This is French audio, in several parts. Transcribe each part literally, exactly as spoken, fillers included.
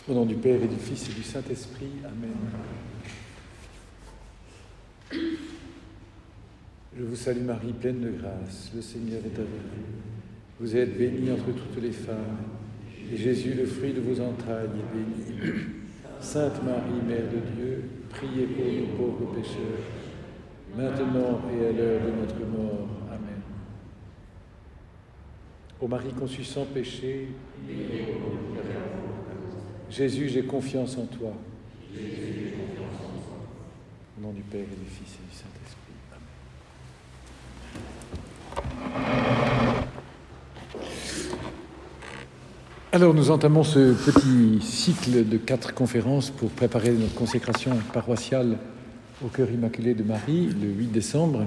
Au nom du Père et du Fils et du Saint-Esprit. Amen. Je vous salue Marie, pleine de grâce. Le Seigneur est avec vous. Vous êtes bénie entre toutes les femmes, et Jésus, le fruit de vos entrailles, est béni. Sainte Marie, Mère de Dieu, priez pour nous pauvres pécheurs, maintenant et à l'heure de notre mort. Amen. Ô Marie conçue sans péché, Jésus, j'ai confiance en toi. Au nom du Père et du Fils et du Saint-Esprit. Amen. Alors, nous entamons ce petit cycle de quatre conférences pour préparer notre consécration paroissiale au Cœur Immaculé de Marie, le huit décembre.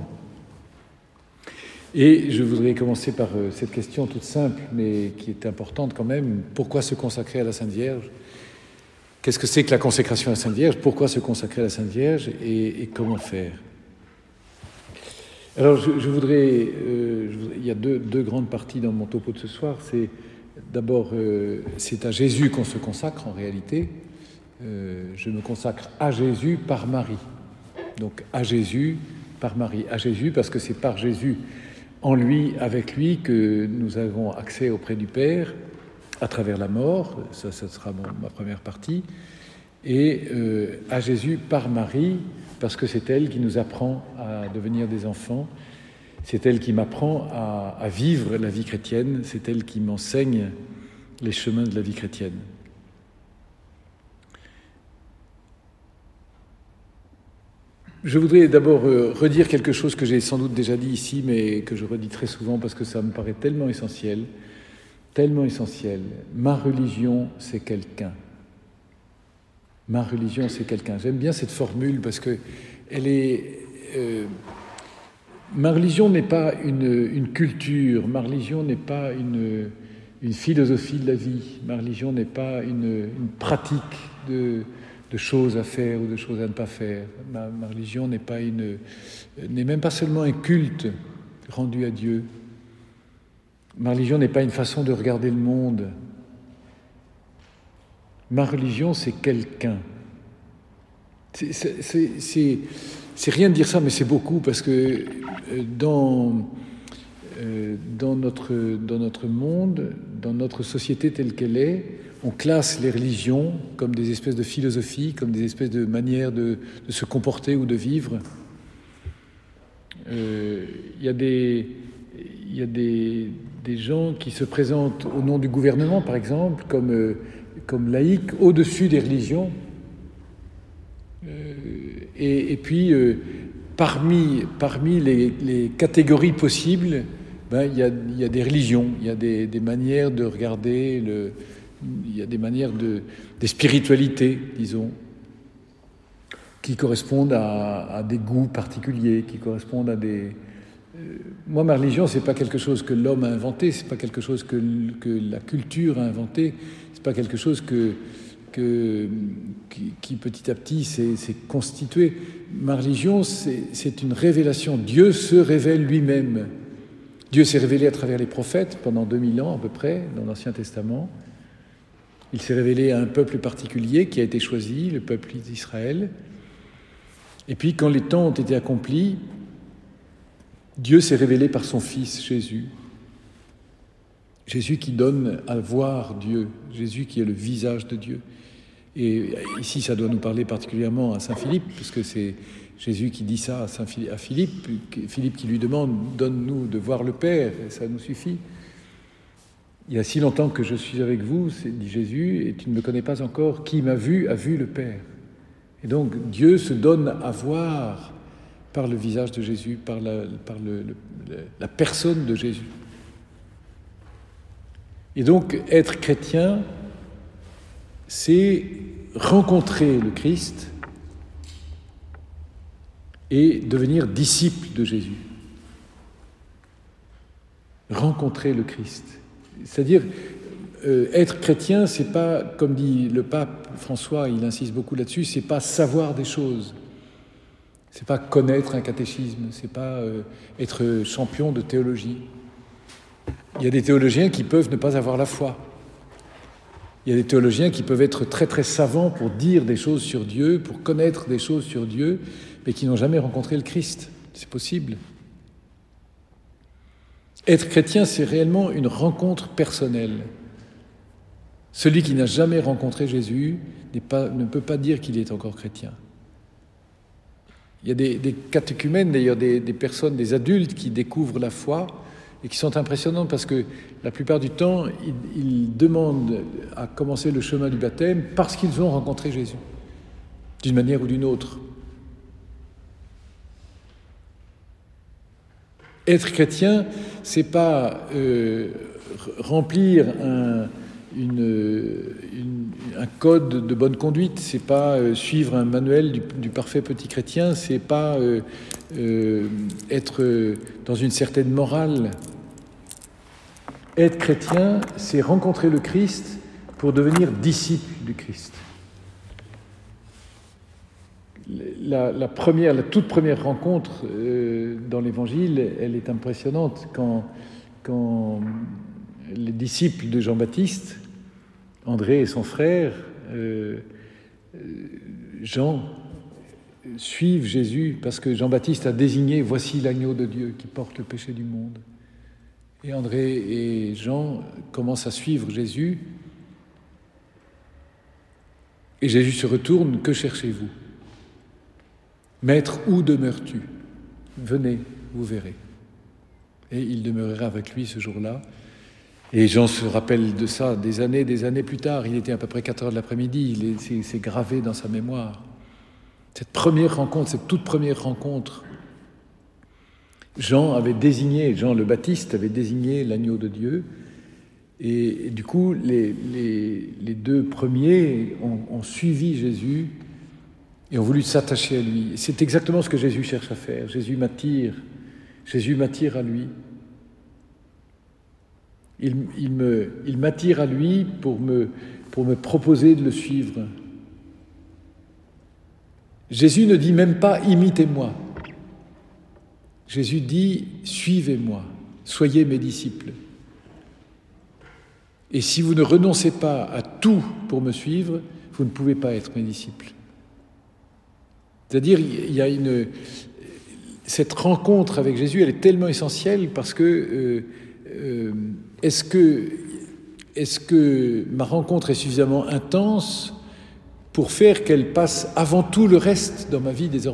Et je voudrais commencer par cette question toute simple, mais qui est importante quand même. Pourquoi se consacrer à la Sainte Vierge ? Qu'est-ce que c'est que la consécration à la Sainte Vierge ? Pourquoi se consacrer à la Sainte Vierge ? Et, et comment faire ? Alors, je, je, voudrais, euh, je voudrais... Il y a deux, deux grandes parties dans mon topo de ce soir. C'est d'abord, euh, c'est à Jésus qu'on se consacre en réalité. Euh, je me consacre à Jésus par Marie. Donc, à Jésus par Marie. À Jésus parce que c'est par Jésus, en lui, avec lui, que nous avons accès auprès du Père, à travers la mort, ça, ça sera mon, ma première partie, et euh, à Jésus par Marie, parce que c'est elle qui nous apprend à devenir des enfants, c'est elle qui m'apprend à, à vivre la vie chrétienne, c'est elle qui m'enseigne les chemins de la vie chrétienne. Je voudrais d'abord euh, redire quelque chose que j'ai sans doute déjà dit ici, mais que je redis très souvent parce que ça me paraît tellement essentiel. Tellement essentiel. Ma religion, c'est quelqu'un. Ma religion, c'est quelqu'un. J'aime bien cette formule parce que elle est. Euh, ma religion n'est pas une, une culture. Ma religion n'est pas une, une philosophie de la vie. Ma religion n'est pas une, une pratique de, de choses à faire ou de choses à ne pas faire. Ma, ma religion n'est pas une, n'est même pas seulement un culte rendu à Dieu. Ma religion n'est pas une façon de regarder le monde. Ma religion, c'est quelqu'un. C'est, c'est, c'est, c'est, c'est rien de dire ça, mais c'est beaucoup, parce que dans, euh, dans, notre, dans notre monde, dans notre société telle qu'elle est, on classe les religions comme des espèces de philosophies, comme des espèces de manières de, de se comporter ou de vivre. Euh, il y a des... Il y a des, des gens qui se présentent au nom du gouvernement, par exemple, comme, euh, comme laïcs, au-dessus des religions. Euh, et, et puis, euh, parmi, parmi les, les catégories possibles, ben, il y a, il y a des religions, il y a des, des manières de regarder, le, il y a des manières de, des spiritualités, disons, qui correspondent à, à des goûts particuliers, qui correspondent à des... Moi, ma religion, c'est pas quelque chose que l'homme a inventé, c'est pas quelque chose que, que la culture a inventé, c'est pas quelque chose que, que, qui, qui petit à petit s'est, s'est constitué. Ma religion, c'est, c'est une révélation. Dieu se révèle lui-même. Dieu s'est révélé à travers les prophètes pendant deux mille ans à peu près, dans l'Ancien Testament. Il s'est révélé à un peuple particulier qui a été choisi, le peuple d'Israël. Et puis, quand les temps ont été accomplis, Dieu s'est révélé par son Fils, Jésus. Jésus qui donne à voir Dieu, Jésus qui est le visage de Dieu. Et ici, ça doit nous parler particulièrement à Saint Philippe, puisque c'est Jésus qui dit ça à, Saint Philippe, à Philippe, Philippe qui lui demande « Donne-nous de voir le Père », et ça nous suffit. « Il y a si longtemps que je suis avec vous, dit Jésus, et tu ne me connais pas encore, qui m'a vu a vu le Père. » Et donc, Dieu se donne à voir par le visage de Jésus, par la, par le, le, la personne de Jésus. Et donc, être chrétien, c'est rencontrer le Christ et devenir disciple de Jésus. Rencontrer le Christ. C'est-à-dire, euh, être chrétien, c'est pas, comme dit le pape François, il insiste beaucoup là-dessus, c'est pas savoir des choses. C'est pas connaître un catéchisme, c'est pas euh, être champion de théologie. Il y a des théologiens qui peuvent ne pas avoir la foi. Il y a des théologiens qui peuvent être très très savants pour dire des choses sur Dieu, pour connaître des choses sur Dieu, mais qui n'ont jamais rencontré le Christ. C'est possible. Être chrétien, c'est réellement une rencontre personnelle. Celui qui n'a jamais rencontré Jésus n'est pas, ne peut pas dire qu'il est encore chrétien. Il y a des, des catéchumènes, d'ailleurs des, des personnes, des adultes qui découvrent la foi et qui sont impressionnantes parce que la plupart du temps, ils, ils demandent à commencer le chemin du baptême parce qu'ils ont rencontré Jésus, d'une manière ou d'une autre. Être chrétien, c'est pas euh, remplir un, une, une, un code de bonne conduite, c'est pas euh, suivre un manuel du, du parfait petit chrétien, c'est pas euh, euh, être euh, dans une certaine morale. Être chrétien, c'est rencontrer le Christ pour devenir disciple du Christ. La, la, première, la toute première rencontre euh, dans l'Évangile, elle est impressionnante quand, quand les disciples de Jean-Baptiste, André et son frère, euh, Jean, suivent Jésus parce que Jean-Baptiste a désigné « Voici l'agneau de Dieu qui porte le péché du monde ». Et André et Jean commencent à suivre Jésus. Et Jésus se retourne « Que cherchez-vous ? Maître, où demeures-tu ? Venez, vous verrez. » Et il demeurera avec lui ce jour-là. Et Jean se rappelle de ça des années, des années plus tard. Il était à peu près quatre heures de l'après-midi. Il est, c'est, c'est gravé dans sa mémoire. Cette première rencontre, cette toute première rencontre, Jean avait désigné, Jean le Baptiste avait désigné l'agneau de Dieu. Et, et du coup, les, les, les deux premiers ont, ont suivi Jésus et ont voulu s'attacher à lui. C'est exactement ce que Jésus cherche à faire. Jésus m'attire. Jésus m'attire à lui. Il, il, me, il m'attire à lui pour me, pour me proposer de le suivre. Jésus ne dit même pas « imitez-moi ». Jésus dit « suivez-moi, soyez mes disciples ». Et si vous ne renoncez pas à tout pour me suivre, vous ne pouvez pas être mes disciples. C'est-à-dire, il y a une... Cette rencontre avec Jésus, elle est tellement essentielle parce que... Euh, euh, est-ce que, est-ce que ma rencontre est suffisamment intense pour faire qu'elle passe avant tout le reste dans ma vie désormais ?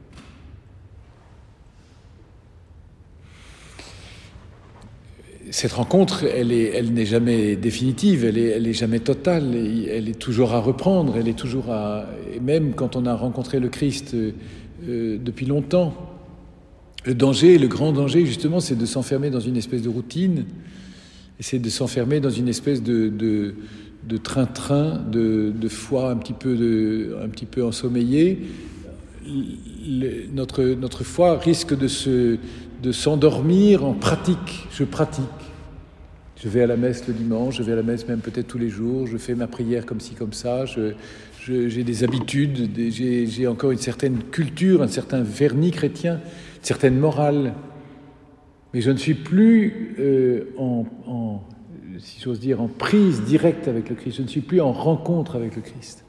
Cette rencontre, elle, est, elle n'est jamais définitive, elle est, elle est jamais totale, elle est toujours à reprendre, elle est toujours à... Et même quand on a rencontré le Christ euh, depuis longtemps, le danger, le grand danger, justement, c'est de s'enfermer dans une espèce de routine, et c'est de s'enfermer dans une espèce de, de, de train-train, de, de foi un petit peu, de, un petit peu ensommeillée. Le, notre, notre foi risque de, se, de s'endormir en pratique. Je pratique. Je vais à la messe le dimanche, je vais à la messe même peut-être tous les jours, je fais ma prière comme ci, comme ça, je, je, j'ai des habitudes, des, j'ai, j'ai encore une certaine culture, un certain vernis chrétien, une certaine morale. Mais je ne suis plus euh, en, en, si j'ose dire, en prise directe avec le Christ. Je ne suis plus en rencontre avec le Christ.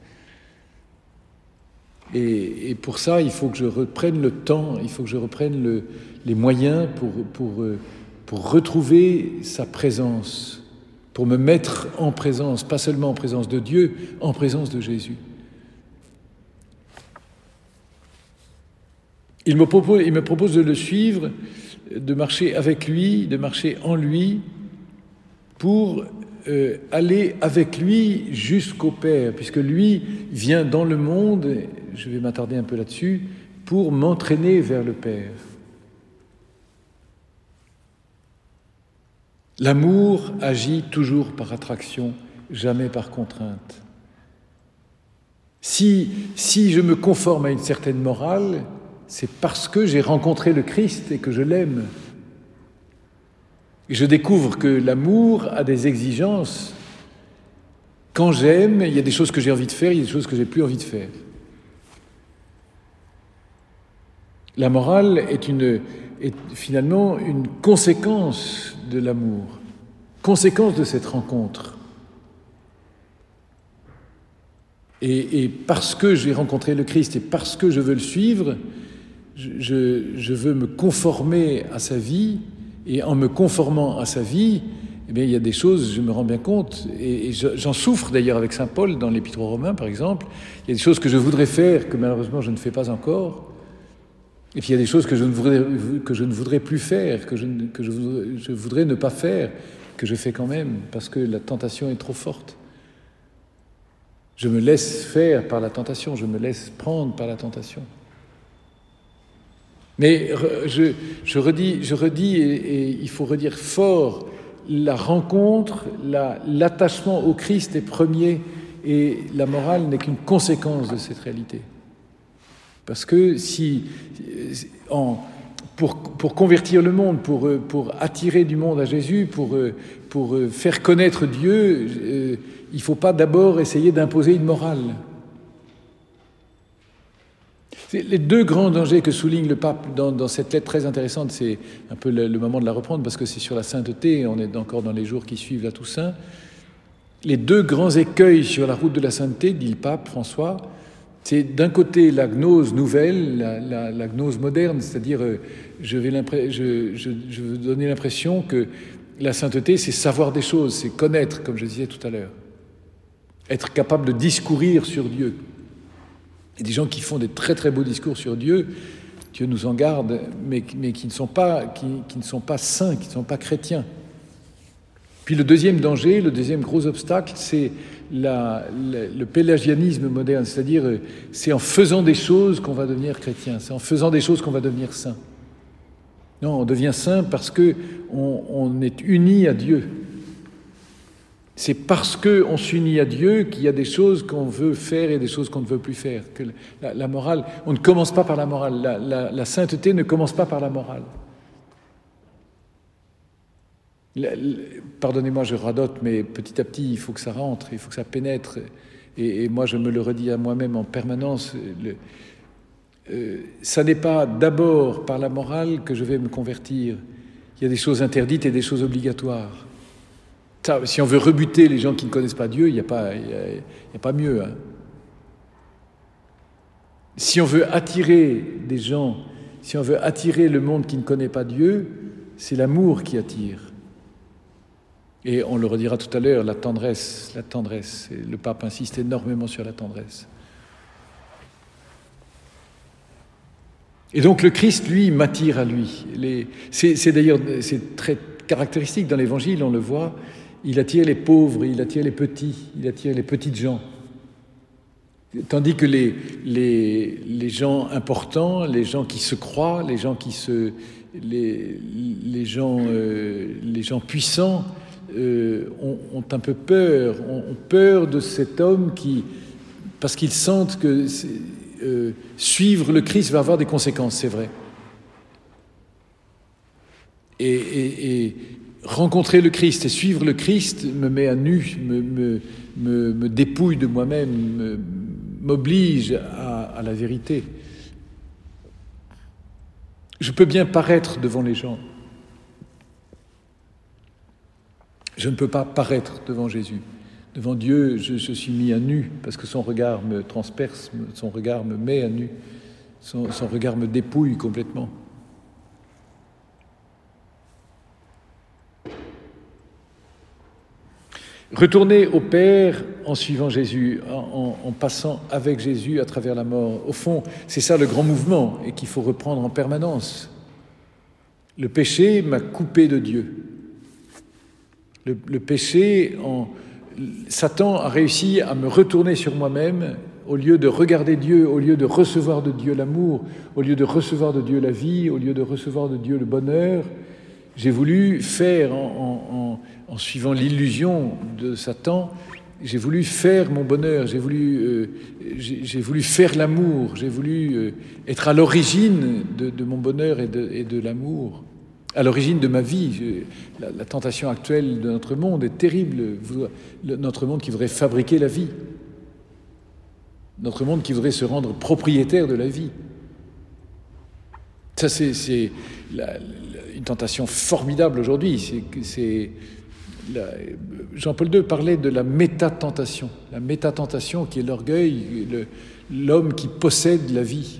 Et, et pour ça, il faut que je reprenne le temps, il faut que je reprenne le, les moyens pour, pour, pour retrouver sa présence, pour me mettre en présence, pas seulement en présence de Dieu, en présence de Jésus. Il me propose, il me propose de le suivre, de marcher avec lui, de marcher en lui, pour euh, aller avec lui jusqu'au Père, puisque lui vient dans le monde, je vais m'attarder un peu là-dessus, pour m'entraîner vers le Père. L'amour agit toujours par attraction, jamais par contrainte. Si, si je me conforme à une certaine morale, c'est parce que j'ai rencontré le Christ et que je l'aime. Et je découvre que l'amour a des exigences. Quand j'aime, il y a des choses que j'ai envie de faire, il y a des choses que j'ai plus envie de faire. La morale est, une, est finalement une conséquence de l'amour, conséquence de cette rencontre. Et, et parce que j'ai rencontré le Christ et parce que je veux le suivre, je, je, je veux me conformer à sa vie, et en me conformant à sa vie, eh bien, il y a des choses, je me rends bien compte, et, et j'en souffre d'ailleurs avec saint Paul dans l'Épître aux Romains, par exemple. Il y a des choses que je voudrais faire, que malheureusement je ne fais pas encore. Et puis il y a des choses que je ne voudrais, que je ne voudrais plus faire, que, je, que je, voudrais, je voudrais ne pas faire, que je fais quand même, parce que la tentation est trop forte. Je me laisse faire par la tentation, je me laisse prendre par la tentation. Mais je, je redis, je redis et, et il faut redire fort, la rencontre, la, l'attachement au Christ est premier et la morale n'est qu'une conséquence de cette réalité. Parce que si, en, pour, pour convertir le monde, pour, pour attirer du monde à Jésus, pour, pour faire connaître Dieu, il ne faut pas d'abord essayer d'imposer une morale. Les deux grands dangers que souligne le pape dans, dans cette lettre très intéressante, c'est un peu le, le moment de la reprendre parce que c'est sur la sainteté, on est encore dans les jours qui suivent la Toussaint. Les deux grands écueils sur la route de la sainteté, dit le pape François, c'est d'un côté la gnose nouvelle, la, la, la gnose moderne, c'est-à-dire euh, je, vais je, je, je veux donner l'impression que la sainteté, c'est savoir des choses, c'est connaître, comme je disais tout à l'heure, être capable de discourir sur Dieu. Il y a des gens qui font des très très beaux discours sur Dieu, Dieu nous en garde, mais, mais qui, ne sont pas, qui, qui ne sont pas saints, qui ne sont pas chrétiens. Puis le deuxième danger, le deuxième gros obstacle, c'est la, la, le pélagianisme moderne, c'est-à-dire c'est en faisant des choses qu'on va devenir chrétien, c'est en faisant des choses qu'on va devenir saint. Non, on devient saint parce qu'on on est uni à Dieu. C'est parce qu'on s'unit à Dieu qu'il y a des choses qu'on veut faire et des choses qu'on ne veut plus faire. Que la, la morale, on ne commence pas par la morale. La, la, la sainteté ne commence pas par la morale. La, la, pardonnez-moi, je radote, mais petit à petit, il faut que ça rentre, il faut que ça pénètre. Et, et moi, je me le redis à moi-même en permanence. Le, euh, ça n'est pas d'abord par la morale que je vais me convertir. Il y a des choses interdites et des choses obligatoires. Ça, si on veut rebuter les gens qui ne connaissent pas Dieu, il n'y a pas, il y a, il y a pas mieux. Hein. Si on veut attirer des gens, si on veut attirer le monde qui ne connaît pas Dieu, c'est l'amour qui attire. Et on le redira tout à l'heure, la tendresse, la tendresse. Et le pape insiste énormément sur la tendresse. Et donc le Christ, lui, m'attire à lui. Les, c'est, c'est d'ailleurs c'est très caractéristique dans l'Évangile, on le voit. Il attire les pauvres, il attire les petits, il attire les petites gens. Tandis que les, les, les gens importants, les gens qui se croient, les gens, qui se, les, les gens, euh, les gens puissants euh, ont, ont un peu peur, ont, ont peur de cet homme qui, parce qu'ils sentent que euh, suivre le Christ va avoir des conséquences, c'est vrai. Et, et, et rencontrer le Christ et suivre le Christ me met à nu, me, me, me, me dépouille de moi-même, me, m'oblige à, à la vérité. Je peux bien paraître devant les gens. Je ne peux pas paraître devant Jésus. Devant Dieu, je, je suis mis à nu parce que son regard me transperce, son regard me met à nu, son, son regard me dépouille complètement. Retourner au Père en suivant Jésus, en, en, en passant avec Jésus à travers la mort. Au fond, c'est ça le grand mouvement et qu'il faut reprendre en permanence. Le péché m'a coupé de Dieu. Le, le péché, en, Satan a réussi à me retourner sur moi-même au lieu de regarder Dieu, au lieu de recevoir de Dieu l'amour, au lieu de recevoir de Dieu la vie, au lieu de recevoir de Dieu le bonheur. J'ai voulu faire, en, en, en suivant l'illusion de Satan, j'ai voulu faire mon bonheur, j'ai voulu, euh, j'ai, j'ai voulu faire l'amour, j'ai voulu euh, être à l'origine de, de mon bonheur et de, et de l'amour, à l'origine de ma vie. Je, la, la tentation actuelle de notre monde est terrible, le, notre monde qui voudrait fabriquer la vie, notre monde qui voudrait se rendre propriétaire de la vie. Ça, c'est, c'est la, la, une tentation formidable aujourd'hui. C'est, c'est la, Jean-Paul deux parlait de la métatentation, la métatentation qui est l'orgueil, le, l'homme qui possède la vie.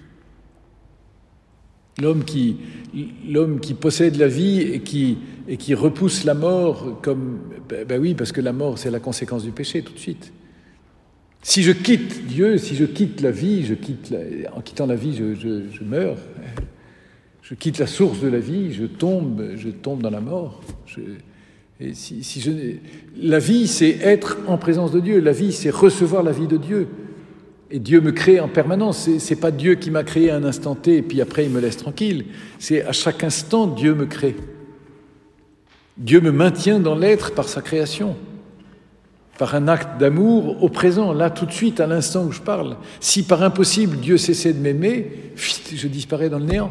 L'homme qui, l'homme qui possède la vie et qui, et qui repousse la mort comme... Ben, ben oui, parce que la mort, c'est la conséquence du péché, tout de suite. Si je quitte Dieu, si je quitte la vie, je quitte la, en quittant la vie, je, je, je meurs. Je quitte la source de la vie, je tombe, je tombe dans la mort. Je, et si, si je, la vie, c'est être en présence de Dieu. La vie, c'est recevoir la vie de Dieu. Et Dieu me crée en permanence. C'est, c'est pas Dieu qui m'a créé à un instant T et puis après il me laisse tranquille. C'est à chaque instant Dieu me crée. Dieu me maintient dans l'être par sa création, par un acte d'amour au présent, là tout de suite, à l'instant où je parle. Si par impossible Dieu cessait de m'aimer, je disparais dans le néant.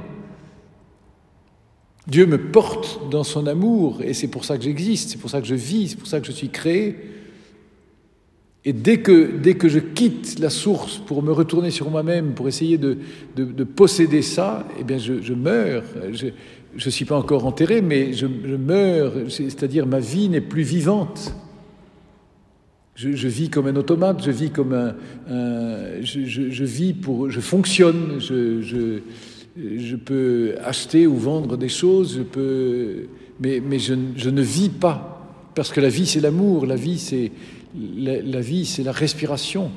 Dieu me porte dans son amour et c'est pour ça que j'existe, c'est pour ça que je vis, c'est pour ça que je suis créé. Et dès que, dès que je quitte la source pour me retourner sur moi-même, pour essayer de, de, de posséder ça, eh bien je, je meurs. Je ne suis pas encore enterré, mais je, je meurs, c'est-à-dire ma vie n'est plus vivante. Je, je vis comme un automate, je vis comme un... un je, je, je vis pour... Je fonctionne, je, je, je peux acheter ou vendre des choses, je peux, mais, mais je, je ne vis pas. Parce que la vie, c'est l'amour, la vie, c'est... La, la vie, c'est la respiration.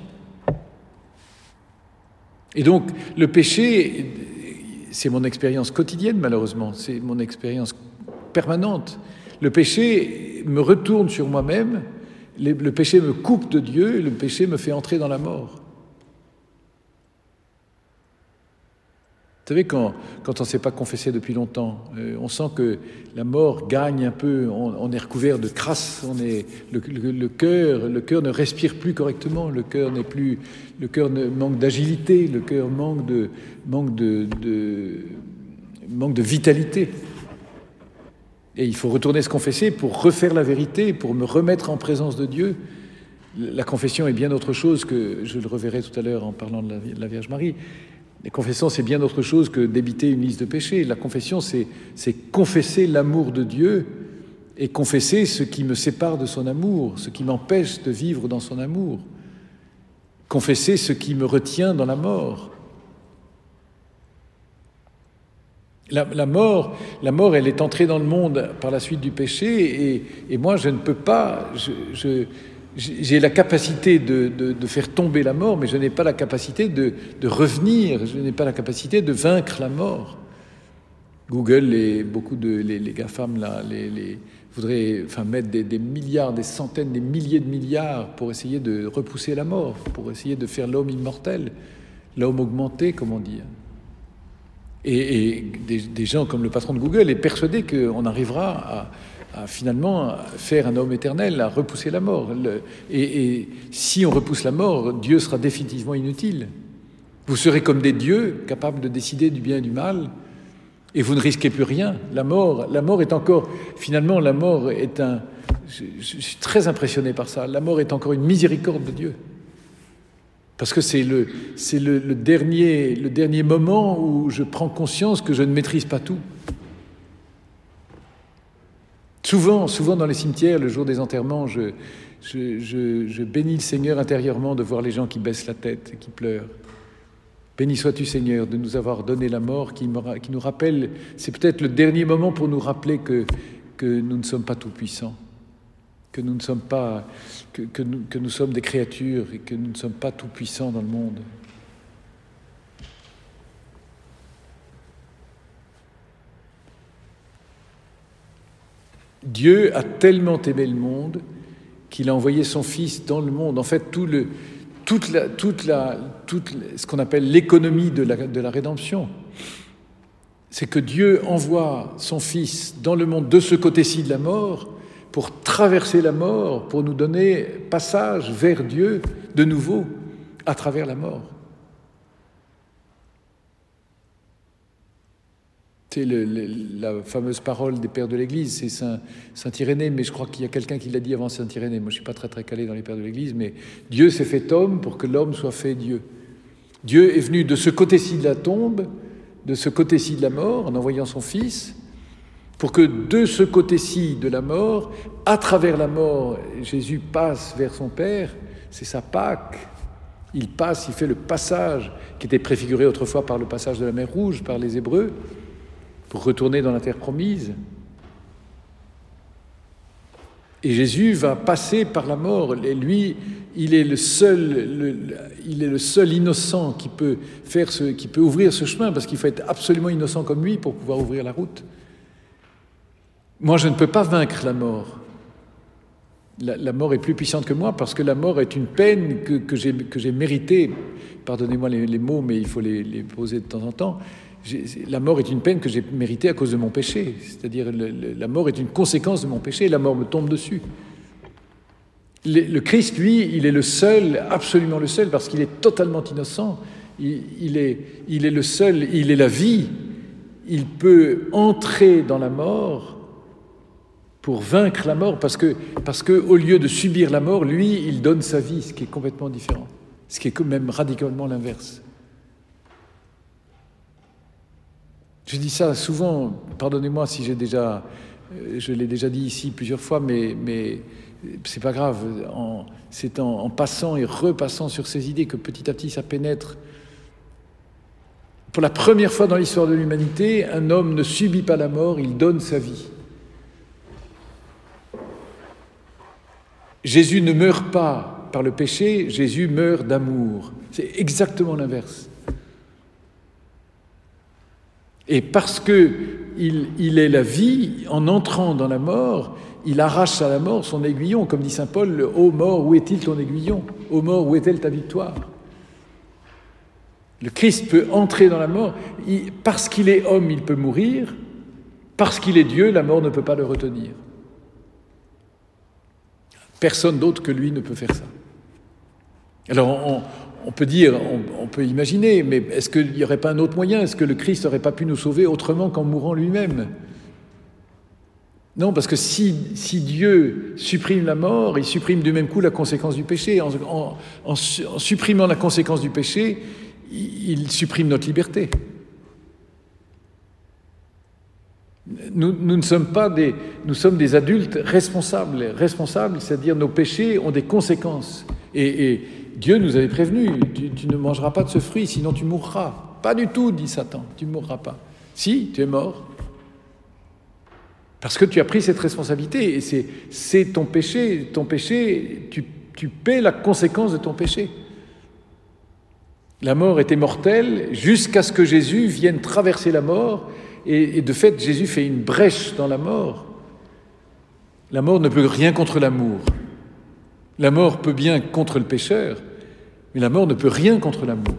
Et donc, le péché, c'est mon expérience quotidienne, malheureusement, c'est mon expérience permanente. Le péché me retourne sur moi-même, le, le péché me coupe de Dieu, et le péché me fait entrer dans la mort. Vous savez, quand, quand on ne s'est pas confessé depuis longtemps, euh, on sent que la mort gagne un peu, on, on est recouvert de crasse, on est, le, le, le, cœur, le cœur ne respire plus correctement, le cœur n'est plus, le cœur ne, manque d'agilité, le cœur manque de, manque de, de, manque de vitalité. Et il faut retourner se confesser pour refaire la vérité, pour me remettre en présence de Dieu. La confession est bien autre chose que, je le reverrai tout à l'heure en parlant de la, de la Vierge Marie. La confession, c'est bien autre chose que débiter une liste de péchés. La confession, c'est, c'est confesser l'amour de Dieu et confesser ce qui me sépare de son amour, ce qui m'empêche de vivre dans son amour. Confesser ce qui me retient dans la mort. La, la mort, la mort, elle est entrée dans le monde par la suite du péché et, et moi, je ne peux pas... Je, je, J'ai la capacité de, de, de faire tomber la mort, mais je n'ai pas la capacité de, de revenir, je n'ai pas la capacité de vaincre la mort. Google et beaucoup de les, les GAFAM là, les, les, voudraient enfin, mettre des, des milliards, des centaines, des milliers de milliards pour essayer de repousser la mort, pour essayer de faire l'homme immortel, l'homme augmenté, comme on dit. Et, et des, des gens comme le patron de Google est persuadé qu'on arrivera à... à finalement faire un homme éternel, à repousser la mort. Le, et, et si on repousse la mort, Dieu sera définitivement inutile. Vous serez comme des dieux, capables de décider du bien et du mal, et vous ne risquez plus rien. La mort, la mort est encore... Finalement, la mort est un... Je, je suis très impressionné par ça. La mort est encore une miséricorde de Dieu. Parce que c'est le, c'est le, le, dernier, le dernier moment où je prends conscience que je ne maîtrise pas tout. Souvent, souvent dans les cimetières, le jour des enterrements, je, je, je, je bénis le Seigneur intérieurement de voir les gens qui baissent la tête et qui pleurent. Béni sois-tu, Seigneur, de nous avoir donné la mort qui, me, qui nous rappelle, c'est peut-être le dernier moment pour nous rappeler que, que nous ne sommes pas tout-puissants, que nous ne sommes pas, que, que, nous, que nous sommes des créatures et que nous ne sommes pas tout-puissants dans le monde. Dieu a tellement aimé le monde qu'il a envoyé son Fils dans le monde. En fait, tout le, toute la, toute la, toute ce qu'on appelle l'économie de la, de la rédemption, c'est que Dieu envoie son Fils dans le monde de ce côté-ci de la mort pour traverser la mort, pour nous donner passage vers Dieu de nouveau à travers la mort. C'est le, le, la fameuse parole des pères de l'Église, c'est Saint, Saint Irénée, mais je crois qu'il y a quelqu'un qui l'a dit avant Saint Irénée. Moi, je ne suis pas très très calé dans les pères de l'Église, mais Dieu s'est fait homme pour que l'homme soit fait Dieu. Dieu est venu de ce côté-ci de la tombe, de ce côté-ci de la mort, en envoyant son Fils, pour que de ce côté-ci de la mort, à travers la mort, Jésus passe vers son Père. C'est sa Pâque. Il passe, il fait le passage qui était préfiguré autrefois par le passage de la mer Rouge, par les Hébreux, pour retourner dans la terre promise. Et Jésus va passer par la mort. Et lui, il est le seul, le, il est le seul innocent qui peut faire ce, qui peut ouvrir ce chemin, parce qu'il faut être absolument innocent comme lui pour pouvoir ouvrir la route. Moi, je ne peux pas vaincre la mort. La, la mort est plus puissante que moi, parce que la mort est une peine que, que, j'ai, que j'ai méritée. Pardonnez-moi les, les mots, mais il faut les, les poser de temps en temps. J'ai, la mort est une peine que j'ai méritée à cause de mon péché. C'est-à-dire, le, le, la mort est une conséquence de mon péché. La mort me tombe dessus. Le, le Christ, lui, il est le seul, absolument le seul, parce qu'il est totalement innocent. Il, il, est, il est le seul, il est la vie. Il peut entrer dans la mort pour vaincre la mort, parce que, parce que au lieu de subir la mort, lui, il donne sa vie, ce qui est complètement différent, ce qui est quand même radicalement l'inverse. Je dis ça souvent, pardonnez-moi si j'ai déjà, je l'ai déjà dit ici plusieurs fois, mais, mais c'est pas grave, en, c'est en, en passant et repassant sur ces idées que petit à petit ça pénètre. Pour la première fois dans l'histoire de l'humanité, un homme ne subit pas la mort, il donne sa vie. Jésus ne meurt pas par le péché, Jésus meurt d'amour. C'est exactement l'inverse. Et parce qu'il il est la vie, en entrant dans la mort, il arrache à la mort son aiguillon, comme dit saint Paul, « Ô mort, où est-il ton aiguillon ? Ô mort, où est-elle ta victoire ?» Le Christ peut entrer dans la mort. Il, parce qu'il est homme, il peut mourir. Parce qu'il est Dieu, la mort ne peut pas le retenir. Personne d'autre que lui ne peut faire ça. Alors, on, on peut dire, on, on peut imaginer, mais est-ce qu'il n'y aurait pas un autre moyen ? Est-ce que le Christ n'aurait pas pu nous sauver autrement qu'en mourant lui-même ? Non, parce que si, si Dieu supprime la mort, il supprime du même coup la conséquence du péché. En, en, en, en supprimant la conséquence du péché, il, il supprime notre liberté. Nous, nous ne sommes pas des, nous sommes des adultes responsables. Responsables, c'est-à-dire nos péchés ont des conséquences. Et, et Dieu nous avait prévenus, tu, tu ne mangeras pas de ce fruit, sinon tu mourras. Pas du tout, dit Satan, tu ne mourras pas. Si, tu es mort. Parce que tu as pris cette responsabilité, et c'est, c'est ton péché. Ton péché, tu, tu paies la conséquence de ton péché. La mort était mortelle jusqu'à ce que Jésus vienne traverser la mort. Et, et de fait, Jésus fait une brèche dans la mort. La mort ne peut rien contre l'amour. La mort peut bien contre le pécheur, mais la mort ne peut rien contre l'amour.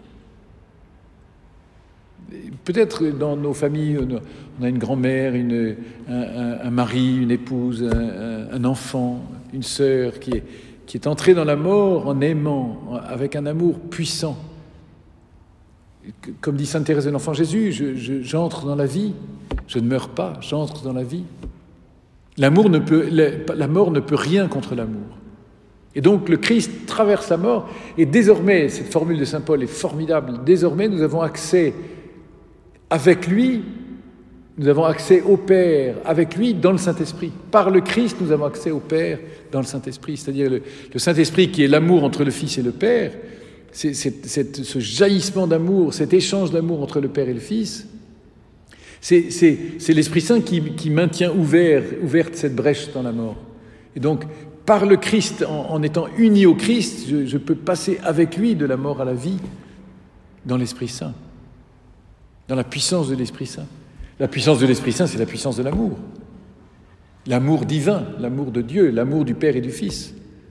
Peut-être dans nos familles, on a une grand-mère, une, un, un, un mari, une épouse, un, un enfant, une sœur qui est, qui est entrée dans la mort en aimant, avec un amour puissant. Comme dit sainte Thérèse de l'Enfant Jésus, je, je, j'entre dans la vie, je ne meurs pas, j'entre dans la vie. L'amour ne peut, la, la mort ne peut rien contre l'amour. Et donc le Christ traverse la mort, et désormais, cette formule de saint Paul est formidable, désormais nous avons accès avec lui, nous avons accès au Père avec lui dans le Saint-Esprit. Par le Christ, nous avons accès au Père dans le Saint-Esprit, c'est-à-dire le, le Saint-Esprit qui est l'amour entre le Fils et le Père. C'est, c'est, c'est, ce jaillissement d'amour, cet échange d'amour entre le Père et le Fils, c'est, c'est, c'est l'Esprit Saint qui, qui maintient ouvert, ouverte cette brèche dans la mort. Et donc, par le Christ, en, en étant uni au Christ, je, je peux passer avec lui de la mort à la vie dans l'Esprit Saint, dans la puissance de l'Esprit Saint. La puissance de l'Esprit Saint, c'est la puissance de l'amour. L'amour divin, l'amour de Dieu, l'amour du Père et du Fils.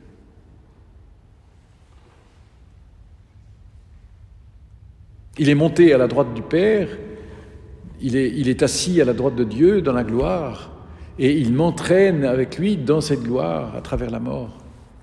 Il est monté à la droite du Père, il est, il est assis à la droite de Dieu dans la gloire, et il m'entraîne avec lui dans cette gloire à travers la mort.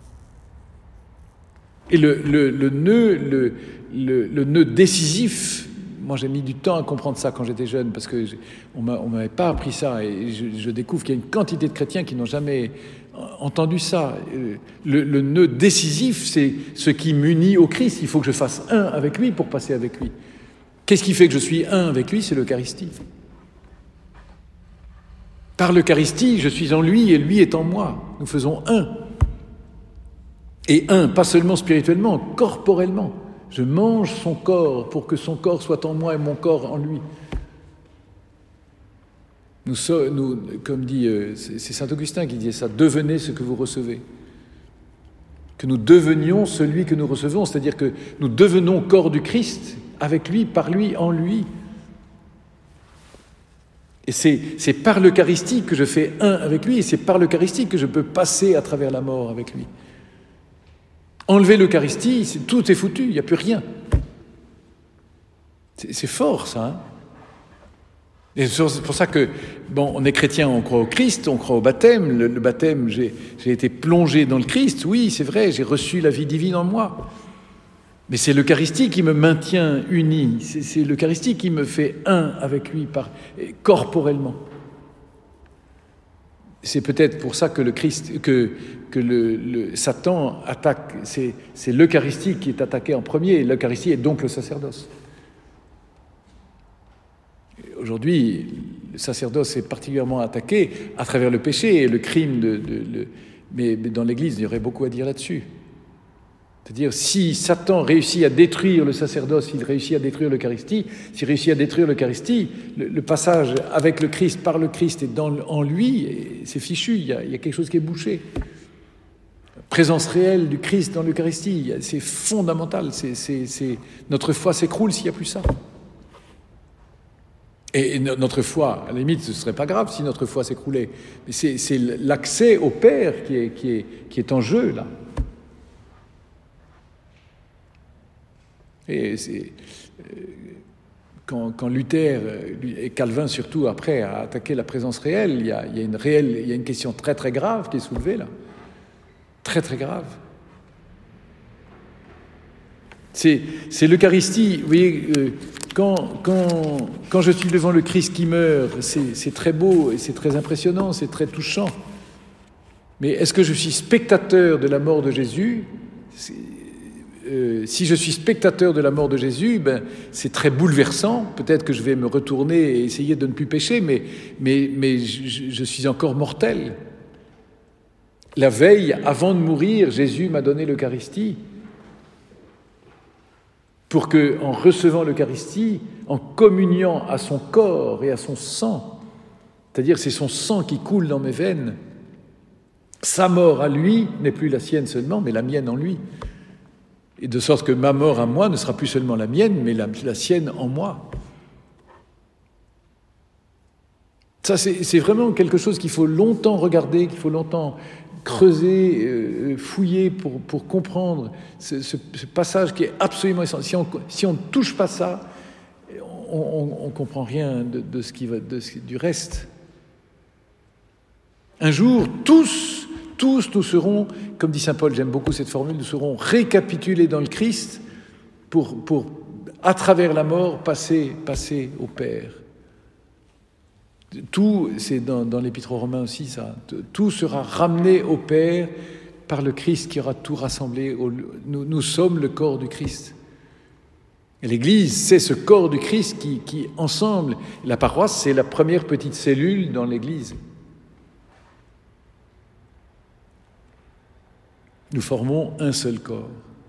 Et le, le, le, nœud, le, le, le nœud décisif, moi j'ai mis du temps à comprendre ça quand j'étais jeune, parce qu'on ne m'avait pas appris ça, et je, je découvre qu'il y a une quantité de chrétiens qui n'ont jamais entendu ça. Le, le nœud décisif, c'est ce qui m'unit au Christ. Il faut que je fasse un avec lui pour passer avec lui. Qu'est-ce qui fait que je suis un avec lui ? C'est l'Eucharistie. Par l'Eucharistie, je suis en lui et lui est en moi. Nous faisons un. Et un, pas seulement spirituellement, corporellement. Je mange son corps pour que son corps soit en moi et mon corps en lui. Nous, nous comme dit, c'est saint Augustin qui disait ça, devenez ce que vous recevez. Que nous devenions celui que nous recevons, c'est-à-dire que nous devenons corps du Christ, avec lui, par lui, en lui. Et c'est, c'est par l'Eucharistie que je fais un avec lui, et c'est par l'Eucharistie que je peux passer à travers la mort avec lui. Enlever l'Eucharistie, c'est, tout est foutu, il n'y a plus rien. C'est, c'est fort, ça. Hein, et c'est pour ça que, bon, on est chrétien, on croit au Christ, on croit au baptême. Le, le baptême, j'ai, j'ai été plongé dans le Christ, oui, c'est vrai, j'ai reçu la vie divine en moi. Mais c'est l'Eucharistie qui me maintient uni, c'est, c'est l'Eucharistie qui me fait un avec lui, par, corporellement. C'est peut-être pour ça que le Christ, que, que le, le Satan attaque, c'est, c'est l'Eucharistie qui est attaquée en premier, et l'Eucharistie est donc le sacerdoce. Aujourd'hui, le sacerdoce est particulièrement attaqué à travers le péché et le crime, de, de, de, mais, mais dans l'Église, il y aurait beaucoup à dire là-dessus. C'est-à-dire, si Satan réussit à détruire le sacerdoce, il réussit à détruire l'Eucharistie, s'il réussit à détruire l'Eucharistie, le, le passage avec le Christ, par le Christ et dans, en lui, c'est fichu, il y, a, il y a quelque chose qui est bouché. Présence réelle du Christ dans l'Eucharistie, c'est fondamental, c'est, c'est, c'est, notre foi s'écroule s'il n'y a plus ça. Et notre foi, à la limite, ce ne serait pas grave si notre foi s'écroulait, mais c'est, c'est l'accès au Père qui est, qui est, qui est en jeu, là. Et c'est, quand, quand Luther, et Calvin surtout après, a attaqué la présence réelle, il y a, il y a une réelle, il y a une question très très grave qui est soulevée là. Très très grave. C'est, c'est l'Eucharistie, vous voyez, euh, quand, quand, quand je suis devant le Christ qui meurt, c'est, c'est très beau et c'est très impressionnant, c'est très touchant. Mais est-ce que je suis spectateur de la mort de Jésus ? C'est, Euh, si je suis spectateur de la mort de Jésus, ben, c'est très bouleversant. Peut-être que je vais me retourner et essayer de ne plus pécher, mais, mais, mais je, je suis encore mortel. La veille, avant de mourir, Jésus m'a donné l'Eucharistie pour que, en recevant l'Eucharistie, en communiant à son corps et à son sang, c'est-à-dire c'est son sang qui coule dans mes veines, sa mort à lui n'est plus la sienne seulement, mais la mienne en lui. Et de sorte que ma mort à moi ne sera plus seulement la mienne, mais la, la sienne en moi. Ça, c'est, c'est vraiment quelque chose qu'il faut longtemps regarder, qu'il faut longtemps creuser, euh, fouiller pour, pour comprendre ce, ce, ce passage qui est absolument essentiel. Si on si on ne touche pas ça, on ne comprend rien de, de ce qui va, de ce, du reste. Un jour, tous... Tous nous serons, comme dit saint Paul, j'aime beaucoup cette formule, nous serons récapitulés dans le Christ pour, pour à travers la mort, passer, passer au Père. Tout, c'est dans, dans l'Épître aux Romains aussi ça, tout sera ramené au Père par le Christ qui aura tout rassemblé. Au, nous, nous sommes le corps du Christ. Et l'Église, c'est ce corps du Christ qui, qui ensemble, la paroisse, c'est la première petite cellule dans l'Église. Nous formons un seul corps.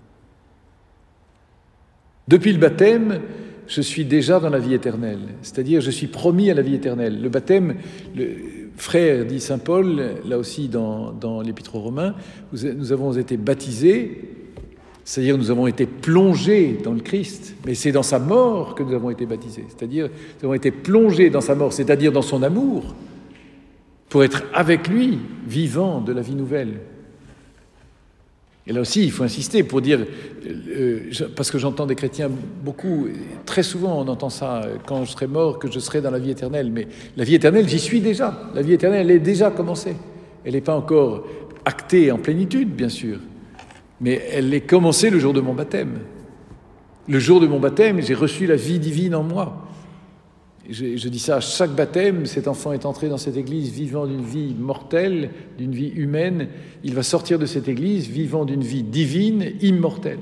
Depuis le baptême, je suis déjà dans la vie éternelle, c'est-à-dire je suis promis à la vie éternelle. Le baptême, le frère, dit saint Paul, là aussi dans, dans l'Épître aux Romains, nous avons été baptisés, c'est-à-dire nous avons été plongés dans le Christ, mais c'est dans sa mort que nous avons été baptisés, c'est-à-dire nous avons été plongés dans sa mort, c'est-à-dire dans son amour, pour être avec lui, vivant de la vie nouvelle. Et là aussi, il faut insister pour dire, euh, parce que j'entends des chrétiens beaucoup, très souvent on entend ça, quand je serai mort, que je serai dans la vie éternelle. Mais la vie éternelle, j'y suis déjà. La vie éternelle, elle est déjà commencée. Elle n'est pas encore actée en plénitude, bien sûr. Mais elle est commencée le jour de mon baptême. Le jour de mon baptême, j'ai reçu la vie divine en moi. Je, je dis ça à chaque baptême, cet enfant est entré dans cette église vivant d'une vie mortelle, d'une vie humaine. Il va sortir de cette église vivant d'une vie divine, immortelle.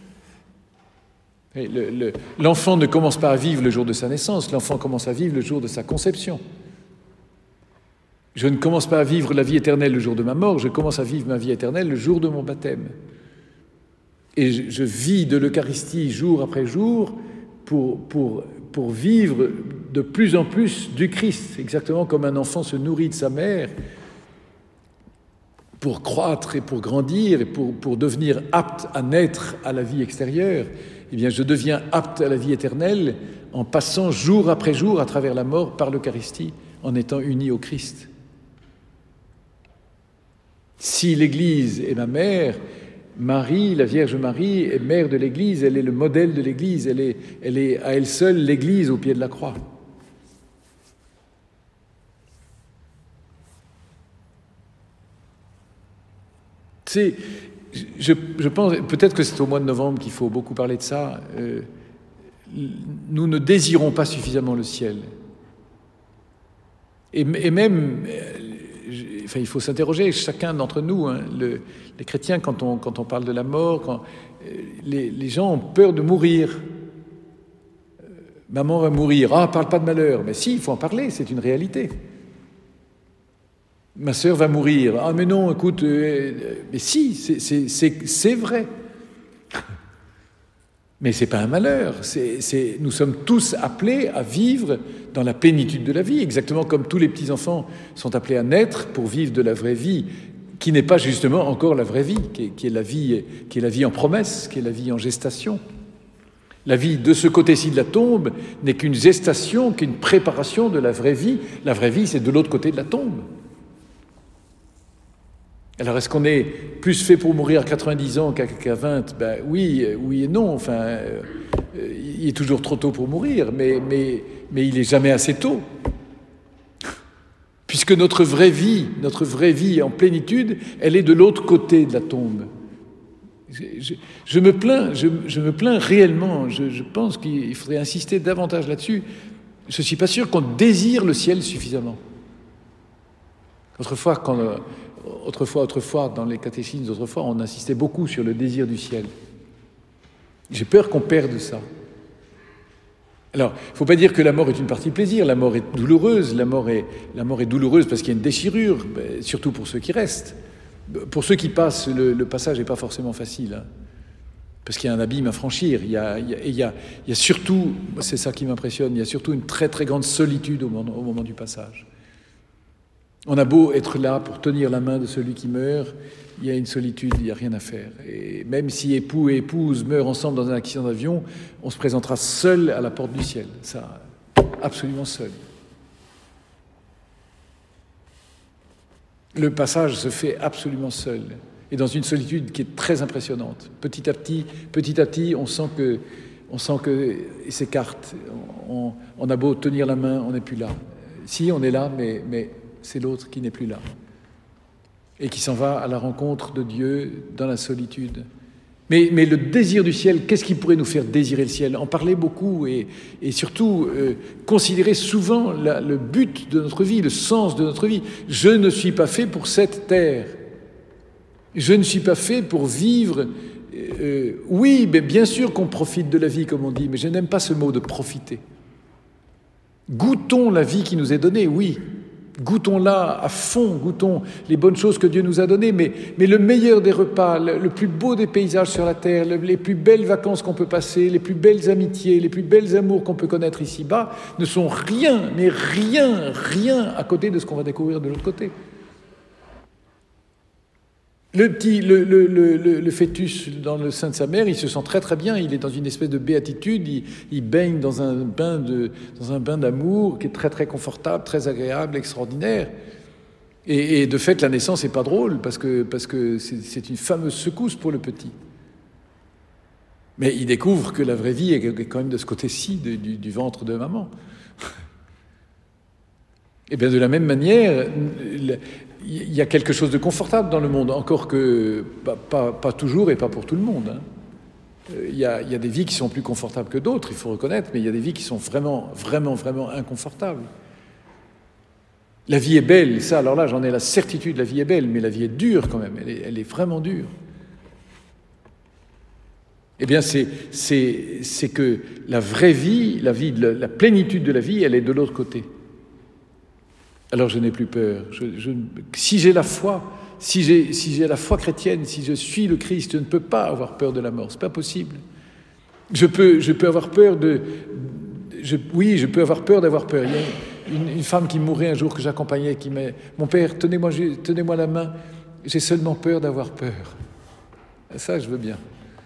Et le, le, l'enfant ne commence pas à vivre le jour de sa naissance, l'enfant commence à vivre le jour de sa conception. Je ne commence pas à vivre la vie éternelle le jour de ma mort, je commence à vivre ma vie éternelle le jour de mon baptême. Et je, je vis de l'Eucharistie jour après jour pour, pour, pour vivre de plus en plus du Christ, exactement comme un enfant se nourrit de sa mère, pour croître et pour grandir et pour, pour devenir apte à naître à la vie extérieure. Eh bien, je deviens apte à la vie éternelle en passant jour après jour à travers la mort par l'Eucharistie, en étant uni au Christ. Si l'Église est ma mère, Marie, la Vierge Marie, est mère de l'Église, elle est le modèle de l'Église, elle est, elle est à elle seule l'Église au pied de la croix. C'est, je, je pense, peut-être que c'est au mois de novembre qu'il faut beaucoup parler de ça. Euh, nous ne désirons pas suffisamment le ciel. Et, et même, euh, enfin, il faut s'interroger, chacun d'entre nous, hein, le, les chrétiens, quand on, quand on parle de la mort, quand, euh, les, les gens ont peur de mourir. Euh, maman va mourir, ah, parle pas de malheur. Mais si, il faut en parler, c'est une réalité. Ma sœur va mourir. Ah mais non, écoute, euh, mais si, c'est, c'est, c'est, c'est vrai. Mais c'est pas un malheur. C'est, c'est, nous sommes tous appelés à vivre dans la plénitude de la vie, exactement comme tous les petits-enfants sont appelés à naître pour vivre de la vraie vie, qui n'est pas justement encore la vraie vie, qui est, qui est la vie, qui est la vie en promesse, qui est la vie en gestation. La vie de ce côté-ci de la tombe n'est qu'une gestation, qu'une préparation de la vraie vie. La vraie vie, c'est de l'autre côté de la tombe. Alors, est-ce qu'on est plus fait pour mourir à quatre-vingt-dix ans qu'à, qu'à vingt ? Ben oui, oui et non. Enfin, euh, il est toujours trop tôt pour mourir, mais, mais, mais il n'est jamais assez tôt. Puisque notre vraie vie, notre vraie vie en plénitude, elle est de l'autre côté de la tombe. Je, je, je me plains, je, je me plains réellement. Je, je pense qu'il faudrait insister davantage là-dessus. Je ne suis pas sûr qu'on désire le ciel suffisamment. Autrefois, quand... Autrefois, autrefois, dans les catéchismes d'autrefois, on insistait beaucoup sur le désir du ciel. J'ai peur qu'on perde ça. Alors, il ne faut pas dire que la mort est une partie plaisir. La mort est douloureuse. La mort est, la mort est douloureuse parce qu'il y a une déchirure, surtout pour ceux qui restent. Pour ceux qui passent, le, le passage n'est pas forcément facile, hein, parce qu'il y a un abîme à franchir. Il y a, il y a, il y a, il y a surtout, c'est ça qui m'impressionne, il y a surtout une très très grande solitude au moment, au moment du passage. On a beau être là pour tenir la main de celui qui meurt, il y a une solitude, il n'y a rien à faire. Et même si époux et épouse meurent ensemble dans un accident d'avion, on se présentera seul à la porte du ciel. Ça, absolument seul. Le passage se fait absolument seul, et dans une solitude qui est très impressionnante. Petit à petit, petit à petit, on sent que, on sent que il s'écarte. On, on a beau tenir la main, on n'est plus là. Si, on est là, mais... mais c'est l'autre qui n'est plus là et qui s'en va à la rencontre de Dieu dans la solitude. Mais, mais le désir du ciel, qu'est-ce qui pourrait nous faire désirer le ciel ? En parler beaucoup et, et surtout euh, considérer souvent la, le but de notre vie, le sens de notre vie. Je ne suis pas fait pour cette terre. Je ne suis pas fait pour vivre... Euh, oui, mais bien sûr qu'on profite de la vie, comme on dit, mais je n'aime pas ce mot de profiter. Goûtons la vie qui nous est donnée, oui. Goûtons-la à fond, goûtons les bonnes choses que Dieu nous a données, mais, mais le meilleur des repas, le, le plus beau des paysages sur la terre, le, les plus belles vacances qu'on peut passer, les plus belles amitiés, les plus belles amours qu'on peut connaître ici-bas, ne sont rien, mais rien, rien à côté de ce qu'on va découvrir de l'autre côté. Le petit, le, le, le, le fœtus dans le sein de sa mère, il se sent très très bien, il est dans une espèce de béatitude, il, il baigne dans un bain de, dans un bain d'amour qui est très très confortable, très agréable, extraordinaire. Et, et de fait, la naissance n'est pas drôle parce que, parce que c'est, c'est une fameuse secousse pour le petit. Mais il découvre que la vraie vie est quand même de ce côté-ci de, du, du ventre de maman. Et bien de la même manière, il y a quelque chose de confortable dans le monde, encore que pas, pas, pas toujours et pas pour tout le monde. Hein. Il y a, il y a des vies qui sont plus confortables que d'autres, il faut reconnaître, mais il y a des vies qui sont vraiment, vraiment, vraiment inconfortables. La vie est belle, ça, alors là, j'en ai la certitude, la vie est belle, mais la vie est dure quand même, elle est, elle est vraiment dure. Eh bien, c'est, c'est, c'est que la vraie vie, la vie, la plénitude de la vie, elle est de l'autre côté. alors je n'ai plus peur. Je, je, si j'ai la foi, si j'ai, si j'ai la foi chrétienne, si je suis le Christ, je ne peux pas avoir peur de la mort. C'est pas possible. Je peux, je peux avoir peur de... Je, oui, je peux avoir peur d'avoir peur. Il y a une, une femme qui mourait un jour que j'accompagnais, qui m'a... Mon père, tenez-moi, tenez-moi la main, j'ai seulement peur d'avoir peur. Ça, je veux bien.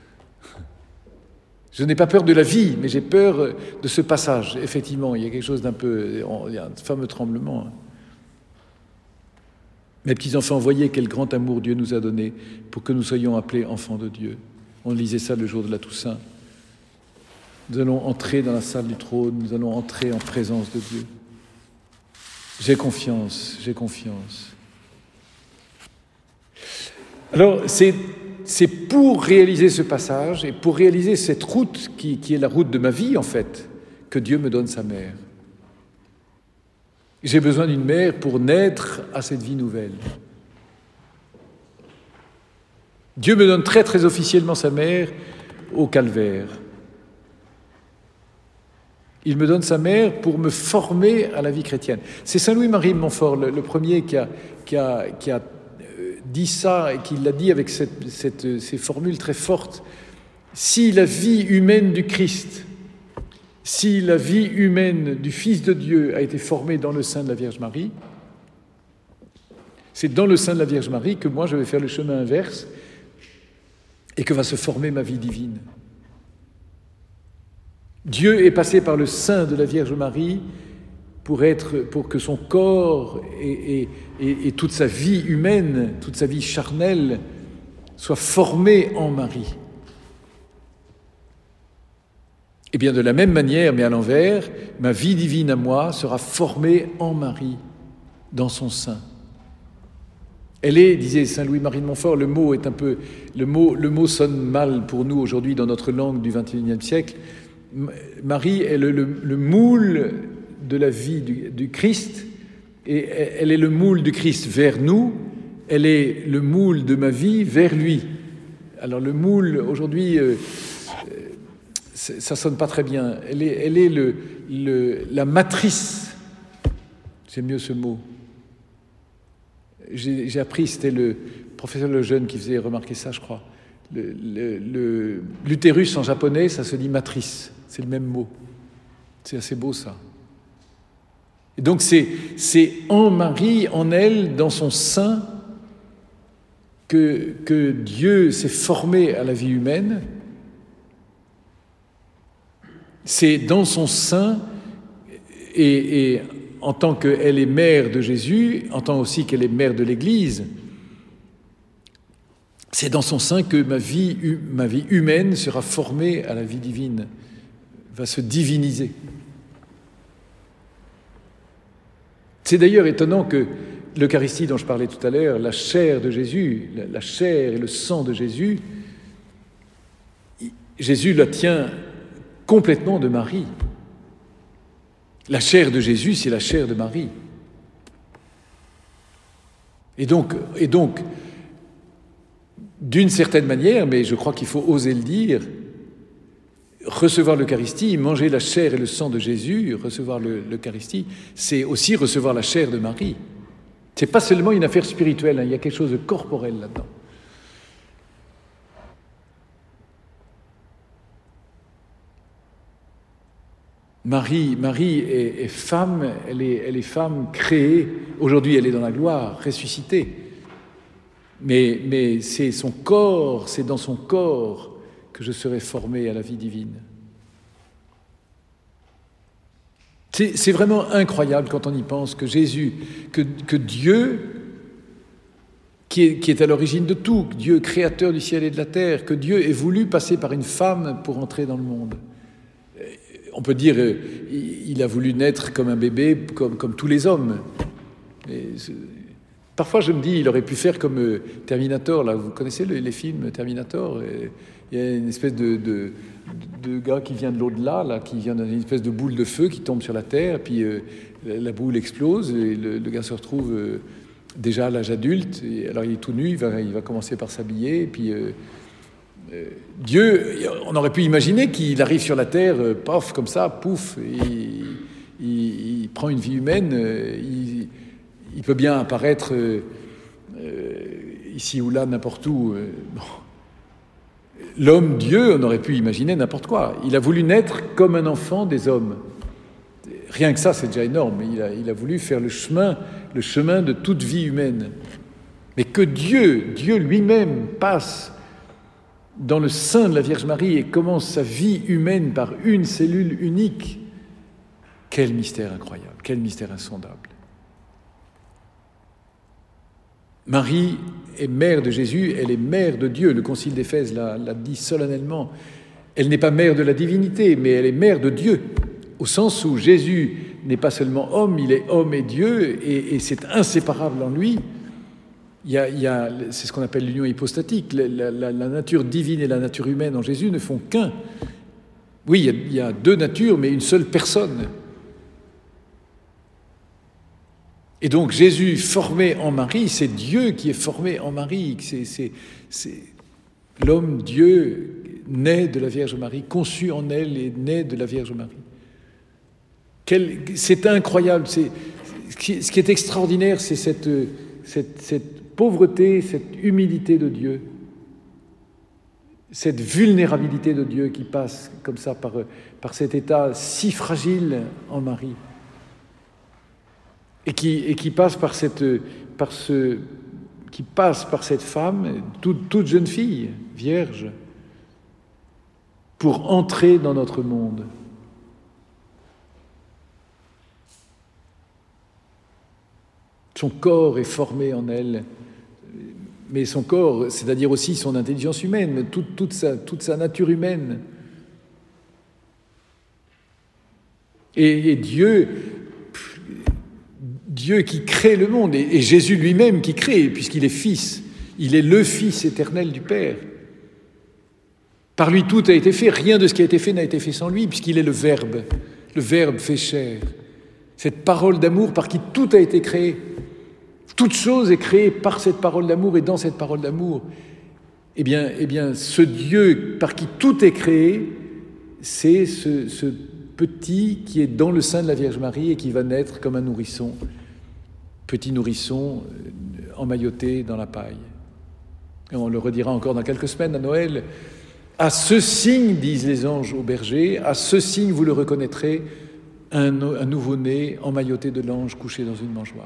Je n'ai pas peur de la vie, mais j'ai peur de ce passage. Effectivement, il y a quelque chose d'un peu... Il y a un fameux tremblement. Mes petits-enfants, voyez quel grand amour Dieu nous a donné pour que nous soyons appelés enfants de Dieu. On lisait ça le jour de la Toussaint. Nous allons entrer dans la salle du trône, nous allons entrer en présence de Dieu. J'ai confiance, j'ai confiance. Alors, c'est, c'est pour réaliser ce passage et pour réaliser cette route qui, qui est la route de ma vie, en fait, que Dieu me donne sa mère. J'ai besoin d'une mère pour naître à cette vie nouvelle. Dieu me donne très, très officiellement sa mère au calvaire. Il me donne sa mère pour me former à la vie chrétienne. C'est Saint Louis-Marie de Montfort, le, le premier qui a, qui, a, qui a dit ça et qui l'a dit avec cette, cette, ces formules très fortes. Si la vie humaine du Christ, si la vie humaine du Fils de Dieu a été formée dans le sein de la Vierge Marie, c'est dans le sein de la Vierge Marie que moi je vais faire le chemin inverse et que va se former ma vie divine. Dieu est passé par le sein de la Vierge Marie pour, être, pour que son corps et, et, et, et toute sa vie humaine, toute sa vie charnelle soient formés en Marie. Et bien de la même manière, mais à l'envers, ma vie divine à moi sera formée en Marie, dans son sein. Elle est, disait Saint Louis-Marie de Montfort, le mot est un peu, le mot, le mot sonne mal pour nous aujourd'hui dans notre langue du vingt et unième siècle. Marie est le, le, le moule de la vie du, du Christ, et elle est le moule du Christ vers nous, elle est le moule de ma vie vers lui. Alors le moule, aujourd'hui, euh, ça sonne pas très bien. Elle est, elle est le, le, la matrice, c'est mieux ce mot. J'ai, j'ai appris, c'était le professeur Lejeune qui faisait remarquer ça, je crois. Le, le, le, l'utérus en japonais, ça se dit matrice. C'est le même mot. C'est assez beau, ça. Et donc, c'est, c'est en Marie, en elle, dans son sein, que, que Dieu s'est formé à la vie humaine. C'est dans son sein, et, et en tant qu'elle est mère de Jésus, en tant aussi qu'elle est mère de l'Église, c'est dans son sein que ma vie, ma vie humaine sera formée à la vie divine, va se diviniser. C'est d'ailleurs étonnant que l'Eucharistie dont je parlais tout à l'heure, la chair de Jésus, la, la chair et le sang de Jésus, Jésus la tient complètement de Marie. La chair de Jésus, c'est la chair de Marie. Et donc, et donc, d'une certaine manière, mais je crois qu'il faut oser le dire, recevoir l'Eucharistie, manger la chair et le sang de Jésus, recevoir le, l'Eucharistie, c'est aussi recevoir la chair de Marie. C'est pas seulement une affaire spirituelle, hein, il y a quelque chose de corporel là-dedans. Marie, Marie est, est femme, elle est, elle est femme créée. Aujourd'hui, elle est dans la gloire, ressuscitée. Mais, mais c'est son corps, c'est dans son corps que je serai formé à la vie divine. C'est, c'est vraiment incroyable quand on y pense que Jésus, que, que Dieu, qui est, qui est à l'origine de tout, Dieu créateur du ciel et de la terre, que Dieu ait voulu passer par une femme pour entrer dans le monde. On peut dire il a voulu naître comme un bébé, comme, comme tous les hommes. Mais parfois, je me dis, il aurait pu faire comme Terminator. Là, vous connaissez les, les films Terminator? Il y a une espèce de, de, de gars qui vient de l'au-delà, là, qui vient d'une espèce de boule de feu qui tombe sur la Terre, puis euh, la boule explose, et le, le gars se retrouve euh, déjà à l'âge adulte. Et alors, il est tout nu, il va, il va commencer par s'habiller, et puis... Euh, Dieu, on aurait pu imaginer qu'il arrive sur la terre, paf, comme ça, pouf, il, il, il prend une vie humaine, il, Il peut bien apparaître euh, euh, ici ou là, n'importe où. Euh, bon. L'homme, Dieu, on aurait pu imaginer n'importe quoi. Il a voulu naître comme un enfant des hommes. Rien que ça, c'est déjà énorme. Il a, il a voulu faire le chemin, le chemin de toute vie humaine. Mais que Dieu, Dieu lui-même passe dans le sein de la Vierge Marie et commence sa vie humaine par une cellule unique, quel mystère incroyable, quel mystère insondable. Marie est mère de Jésus, elle est mère de Dieu. Le Concile d'Éphèse l'a, l'a dit solennellement. Elle n'est pas mère de la divinité, mais elle est mère de Dieu, au sens où Jésus n'est pas seulement homme, il est homme et Dieu, et, et c'est inséparable en lui. Il y a, il y a, c'est ce qu'on appelle l'union hypostatique. La, la, la nature divine et la nature humaine en Jésus ne font qu'un. Oui, il y a, il y a deux natures, mais une seule personne. Et donc Jésus formé en Marie, c'est Dieu qui est formé en Marie. C'est, c'est, c'est l'homme, Dieu, naît de la Vierge Marie, conçu en elle et naît de la Vierge Marie. Quel, c'est incroyable. C'est, ce qui est extraordinaire, c'est cette, cette, cette pauvreté, cette humilité de Dieu, cette vulnérabilité de Dieu qui passe comme ça par, par cet état si fragile en Marie. Et qui, et qui passe par cette, par ce, qui passe par cette femme, toute, toute jeune fille, vierge, pour entrer dans notre monde. Son corps est formé en elle, mais son corps, c'est-à-dire aussi son intelligence humaine, toute, toute, sa, toute sa nature humaine. Et, et Dieu... Dieu qui crée le monde, et Jésus lui-même qui crée, puisqu'il est Fils, il est le Fils éternel du Père. Par lui, tout a été fait, rien de ce qui a été fait n'a été fait sans lui, puisqu'il est le Verbe, le Verbe fait chair. Cette parole d'amour par qui tout a été créé. Toute chose est créée par cette parole d'amour et dans cette parole d'amour. Eh bien, eh bien ce Dieu par qui tout est créé, c'est ce, ce petit qui est dans le sein de la Vierge Marie et qui va naître comme un nourrisson. Petit nourrisson emmailloté dans la paille. Et on le redira encore dans quelques semaines à Noël. À ce signe, disent les anges au berger, à ce signe vous le reconnaîtrez, un, un nouveau-né emmailloté de l'ange couché dans une mangeoire.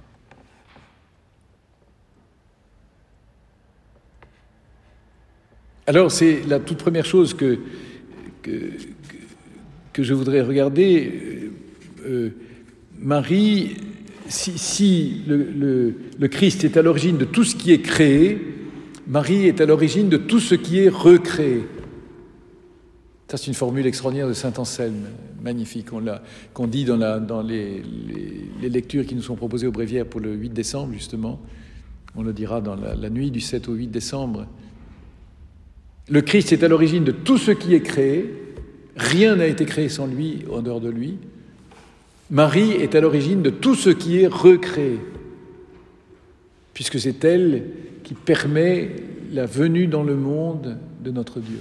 Alors c'est la toute première chose que, que, que je voudrais regarder. Euh, Marie... Si, si le, le, le Christ est à l'origine de tout ce qui est créé, Marie est à l'origine de tout ce qui est recréé. Ça, c'est une formule extraordinaire de saint Anselme, magnifique, on l'a, qu'on dit dans, la, dans les, les, les lectures qui nous sont proposées au Bréviaire pour le huit décembre, justement. On le dira dans la, la nuit du sept au huit décembre. Le Christ est à l'origine de tout ce qui est créé, rien n'a été créé sans lui, en dehors de lui. Marie est à l'origine de tout ce qui est recréé, puisque c'est elle qui permet la venue dans le monde de notre Dieu.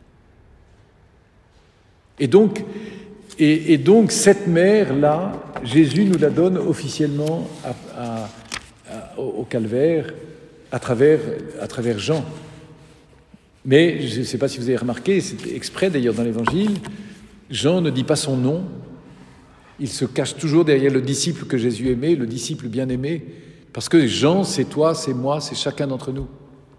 Et donc, et, et donc cette mère-là, Jésus nous la donne officiellement à, à, à, au calvaire à travers, à travers Jean. Mais je ne sais pas si vous avez remarqué, c'est exprès d'ailleurs dans l'Évangile, Jean ne dit pas son nom. Il se cache toujours derrière le disciple que Jésus aimait, le disciple bien-aimé, parce que Jean, c'est toi, c'est moi, c'est chacun d'entre nous.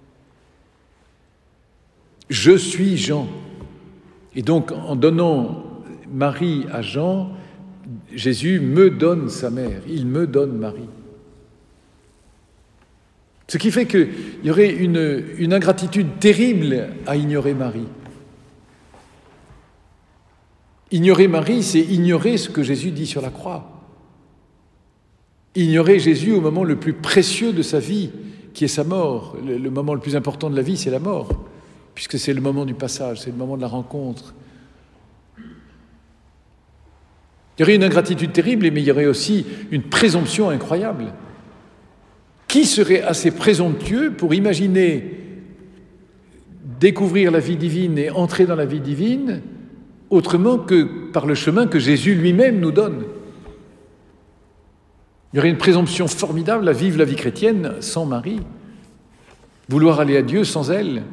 Je suis Jean. Et donc, en donnant Marie à Jean, Jésus me donne sa mère, il me donne Marie. Ce qui fait qu'il y aurait une, une ingratitude terrible à ignorer Marie. Ignorer Marie, c'est ignorer ce que Jésus dit sur la croix. Ignorer Jésus au moment le plus précieux de sa vie, qui est sa mort. Le, le moment le plus important de la vie, c'est la mort, puisque c'est le moment du passage, c'est le moment de la rencontre. Il y aurait une ingratitude terrible, mais il y aurait aussi une présomption incroyable. Qui serait assez présomptueux pour imaginer découvrir la vie divine et entrer dans la vie divine autrement que par le chemin que Jésus lui-même nous donne? Il y aurait une présomption formidable à vivre la vie chrétienne sans Marie, vouloir aller à Dieu sans elle.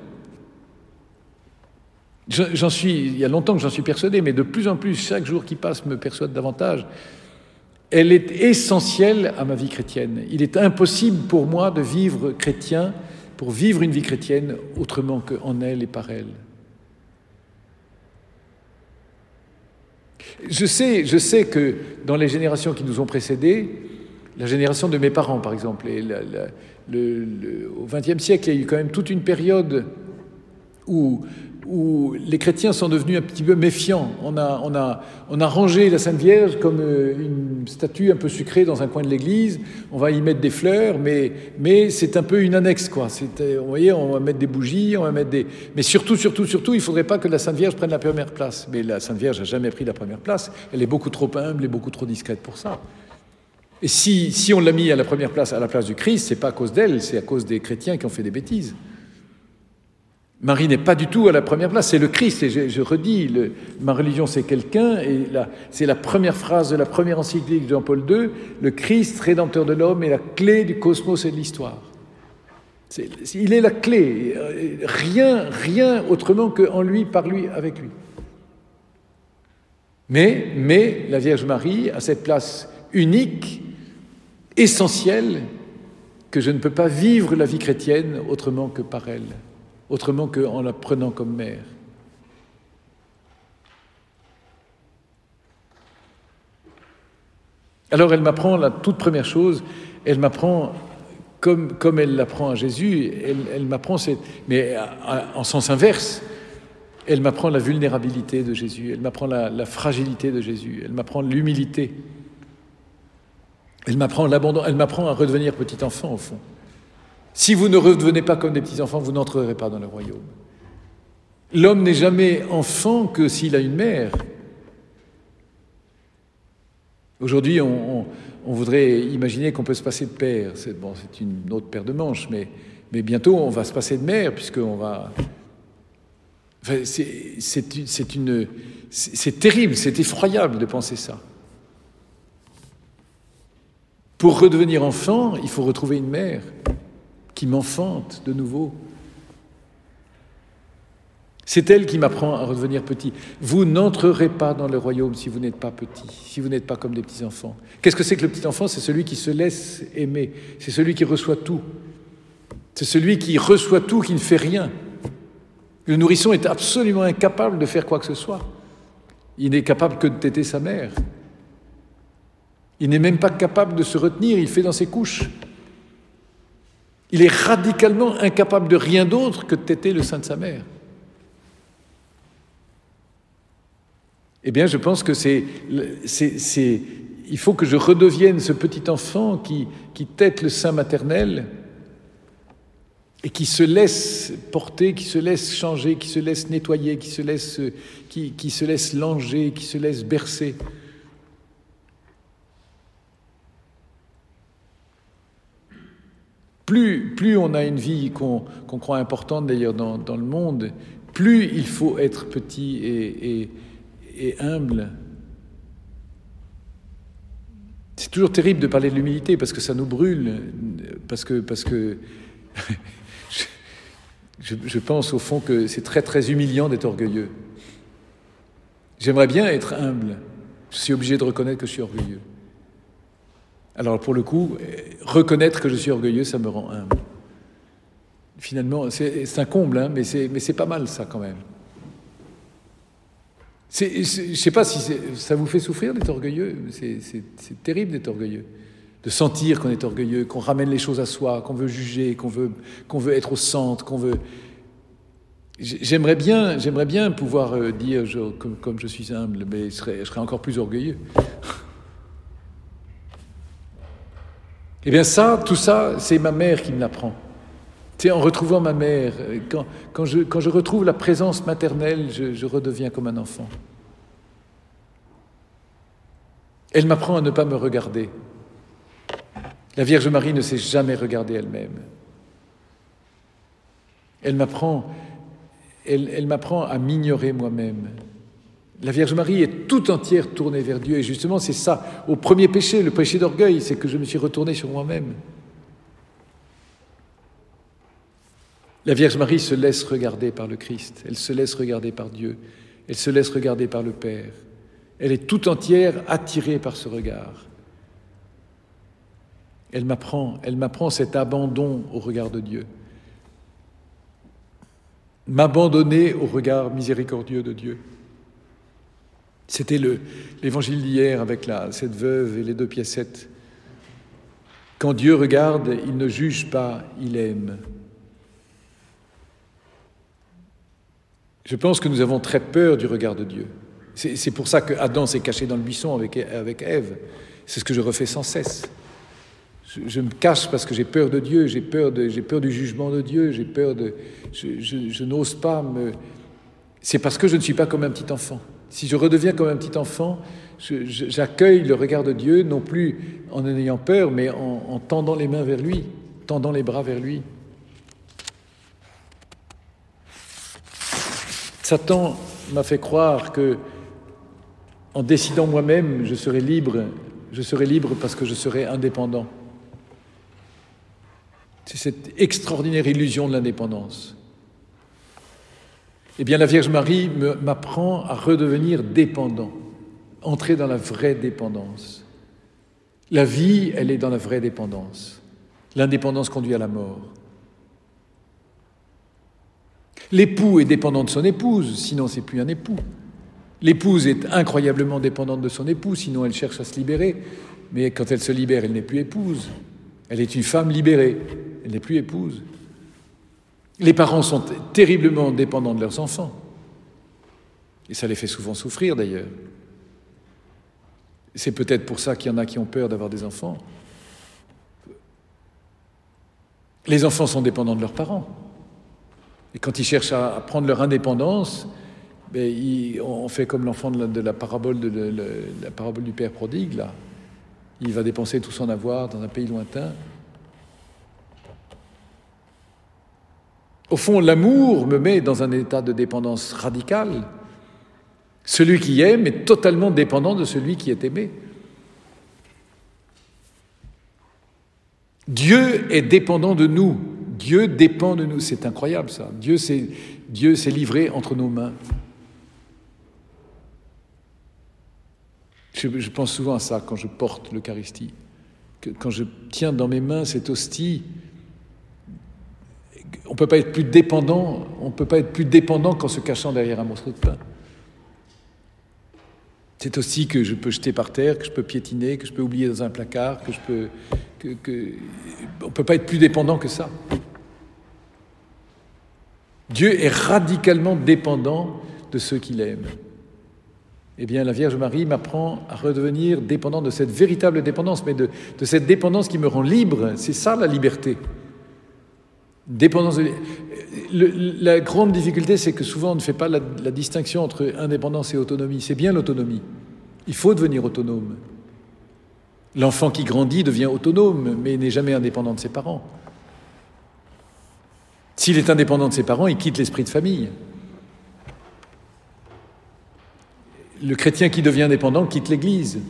J'en suis, il y a longtemps que j'en suis persuadé, mais de plus en plus, chaque jour qui passe me persuade davantage. Elle est essentielle à ma vie chrétienne. Il est impossible pour moi de vivre chrétien, pour vivre une vie chrétienne autrement qu'en elle et par elle. Je sais, je sais que dans les générations qui nous ont précédés, la génération de mes parents, par exemple, et la, la, le, le, au vingtième siècle, il y a eu quand même toute une période où, où les chrétiens sont devenus un petit peu méfiants. On a, on a, on a rangé la Sainte Vierge comme une statue un peu sucrée dans un coin de l'église. On va y mettre des fleurs, mais, mais c'est un peu une annexe, quoi. C'est, vous voyez, on va mettre des bougies, on va mettre des... Mais surtout, surtout, surtout, il ne faudrait pas que la Sainte Vierge prenne la première place. Mais la Sainte Vierge n'a jamais pris la première place. Elle est beaucoup trop humble et beaucoup trop discrète pour ça. Et si, si on l'a mis à la première place, à la place du Christ, c'est pas à cause d'elle, c'est à cause des chrétiens qui ont fait des bêtises. Marie n'est pas du tout à la première place, c'est le Christ. Et je, je redis, le, ma religion c'est quelqu'un, et la, c'est la première phrase de la première encyclique de Jean-Paul deux, le Christ, rédempteur de l'homme, est la clé du cosmos et de l'histoire. C'est, il est la clé, rien, rien autrement qu'en lui, par lui, avec lui. Mais, mais la Vierge Marie a cette place unique, essentielle, que je ne peux pas vivre la vie chrétienne autrement que par elle, autrement qu'en la prenant comme mère. Alors elle m'apprend la toute première chose, elle m'apprend comme, comme elle l'apprend à Jésus, elle, elle m'apprend, cette, mais à, à, en sens inverse, elle m'apprend la vulnérabilité de Jésus, elle m'apprend la, la fragilité de Jésus, elle m'apprend l'humilité. Elle m'apprend l'abandon, elle m'apprend à redevenir petit enfant, au fond. Si vous ne redevenez pas comme des petits enfants, vous n'entrerez pas dans le royaume. L'homme n'est jamais enfant que s'il a une mère. Aujourd'hui, on, on, on voudrait imaginer qu'on peut se passer de père. C'est, bon, c'est une autre paire de manches, mais, mais bientôt on va se passer de mère, puisqu'on va... Enfin, c'est, c'est, c'est, une, c'est, c'est terrible, c'est effroyable de penser ça. Pour redevenir enfant, il faut retrouver une mère qui m'enfante de nouveau. C'est elle qui m'apprend à redevenir petit. Vous n'entrerez pas dans le royaume si vous n'êtes pas petit, si vous n'êtes pas comme des petits-enfants. Qu'est-ce que c'est que le petit-enfant ? C'est celui qui se laisse aimer, c'est celui qui reçoit tout. C'est celui qui reçoit tout, qui ne fait rien. Le nourrisson est absolument incapable de faire quoi que ce soit. Il n'est capable que de téter sa mère. Il n'est même pas capable de se retenir, il fait dans ses couches. Il est radicalement incapable de rien d'autre que de téter le sein de sa mère. Eh bien, je pense que c'est, c'est, c'est, il faut que je redevienne ce petit enfant qui, qui tète le sein maternel et qui se laisse porter, qui se laisse changer, qui se laisse nettoyer, qui se laisse, qui, qui se laisse langer, qui se laisse bercer. Plus, plus on a une vie qu'on, qu'on croit importante d'ailleurs dans, dans le monde, plus il faut être petit et, et, et humble. C'est toujours terrible de parler de l'humilité parce que ça nous brûle, parce que, parce que je, je pense au fond que c'est très très humiliant d'être orgueilleux. J'aimerais bien être humble, je suis obligé de reconnaître que je suis orgueilleux. Alors pour le coup, reconnaître que je suis orgueilleux, ça me rend humble. Finalement, c'est, c'est un comble, hein, mais, c'est, mais c'est pas mal ça quand même. C'est, c'est, je ne sais pas si c'est, ça vous fait souffrir d'être orgueilleux, c'est, c'est, c'est terrible d'être orgueilleux. De sentir qu'on est orgueilleux, qu'on ramène les choses à soi, qu'on veut juger, qu'on veut, qu'on veut être au centre, qu'on veut... J'aimerais bien, j'aimerais bien pouvoir dire je, comme, comme je suis humble, mais je serais, je serais encore plus orgueilleux. Eh bien ça, tout ça, c'est ma mère qui me l'apprend. C'est en retrouvant ma mère, quand, quand, je, quand je retrouve la présence maternelle, je, je redeviens comme un enfant. Elle m'apprend à ne pas me regarder. La Vierge Marie ne s'est jamais regardée elle-même. Elle m'apprend, elle, elle m'apprend à m'ignorer moi-même. La Vierge Marie est tout entière tournée vers Dieu. Et justement, c'est ça. Au premier péché, le péché d'orgueil, c'est que je me suis retourné sur moi-même. La Vierge Marie se laisse regarder par le Christ. Elle se laisse regarder par Dieu. Elle se laisse regarder par le Père. Elle est tout entière attirée par ce regard. Elle m'apprend, elle m'apprend cet abandon au regard de Dieu. M'abandonner au regard miséricordieux de Dieu. C'était le, l'évangile d'hier avec la, cette veuve et les deux piécettes. Quand Dieu regarde, il ne juge pas, il aime. Je pense que nous avons très peur du regard de Dieu. C'est, c'est pour ça que Adam s'est caché dans le buisson avec, avec Ève. C'est ce que je refais sans cesse. Je, je me cache parce que j'ai peur de Dieu, j'ai peur, de, j'ai peur du jugement de Dieu, j'ai peur de... Je, je, je n'ose pas me... C'est parce que je ne suis pas comme un petit enfant. Si je redeviens comme un petit enfant, je, je, j'accueille le regard de Dieu, non plus en en ayant peur, mais en, en tendant les mains vers lui, tendant les bras vers lui. Satan m'a fait croire que, en décidant moi-même, je serai libre. Je serai libre parce que je serai indépendant. C'est cette extraordinaire illusion de l'indépendance. Eh bien, la Vierge Marie me, m'apprend à redevenir dépendant, entrer dans la vraie dépendance. La vie, elle est dans la vraie dépendance. L'indépendance conduit à la mort. L'époux est dépendant de son épouse, sinon c'est plus un époux. L'épouse est incroyablement dépendante de son époux, sinon elle cherche à se libérer. Mais quand elle se libère, elle n'est plus épouse. Elle est une femme libérée, elle n'est plus épouse. Les parents sont terriblement dépendants de leurs enfants. Et ça les fait souvent souffrir d'ailleurs. C'est peut-être pour ça qu'il y en a qui ont peur d'avoir des enfants. Les enfants sont dépendants de leurs parents. Et quand ils cherchent à prendre leur indépendance, ben, ils, on fait comme l'enfant de la, de la, parabole, de, de, de la parabole du père prodigue, là. Il va dépenser tout son avoir dans un pays lointain. Au fond, l'amour me met dans un état de dépendance radicale. Celui qui aime est totalement dépendant de celui qui est aimé. Dieu est dépendant de nous. Dieu dépend de nous. C'est incroyable, ça. Dieu s'est, Dieu s'est livré entre nos mains. Je, je pense souvent à ça quand je porte l'Eucharistie. Que, quand je tiens dans mes mains cette hostie, on ne peut pas être plus dépendant, on ne peut pas être plus dépendant qu'en se cachant derrière un morceau de pain. C'est aussi que je peux jeter par terre, que je peux piétiner, que je peux oublier dans un placard, que je peux... Que, que... On ne peut pas être plus dépendant que ça. Dieu est radicalement dépendant de ceux qu'il aime. Eh bien, la Vierge Marie m'apprend à redevenir dépendant de cette véritable dépendance, mais de, de cette dépendance qui me rend libre. C'est ça la liberté. Dépendance de... Le, la grande difficulté, c'est que souvent on ne fait pas la, la distinction entre indépendance et autonomie. C'est bien l'autonomie. Il faut devenir autonome. L'enfant qui grandit devient autonome, mais n'est jamais indépendant de ses parents. S'il est indépendant de ses parents, il quitte l'esprit de famille. Le chrétien qui devient indépendant quitte l'Église.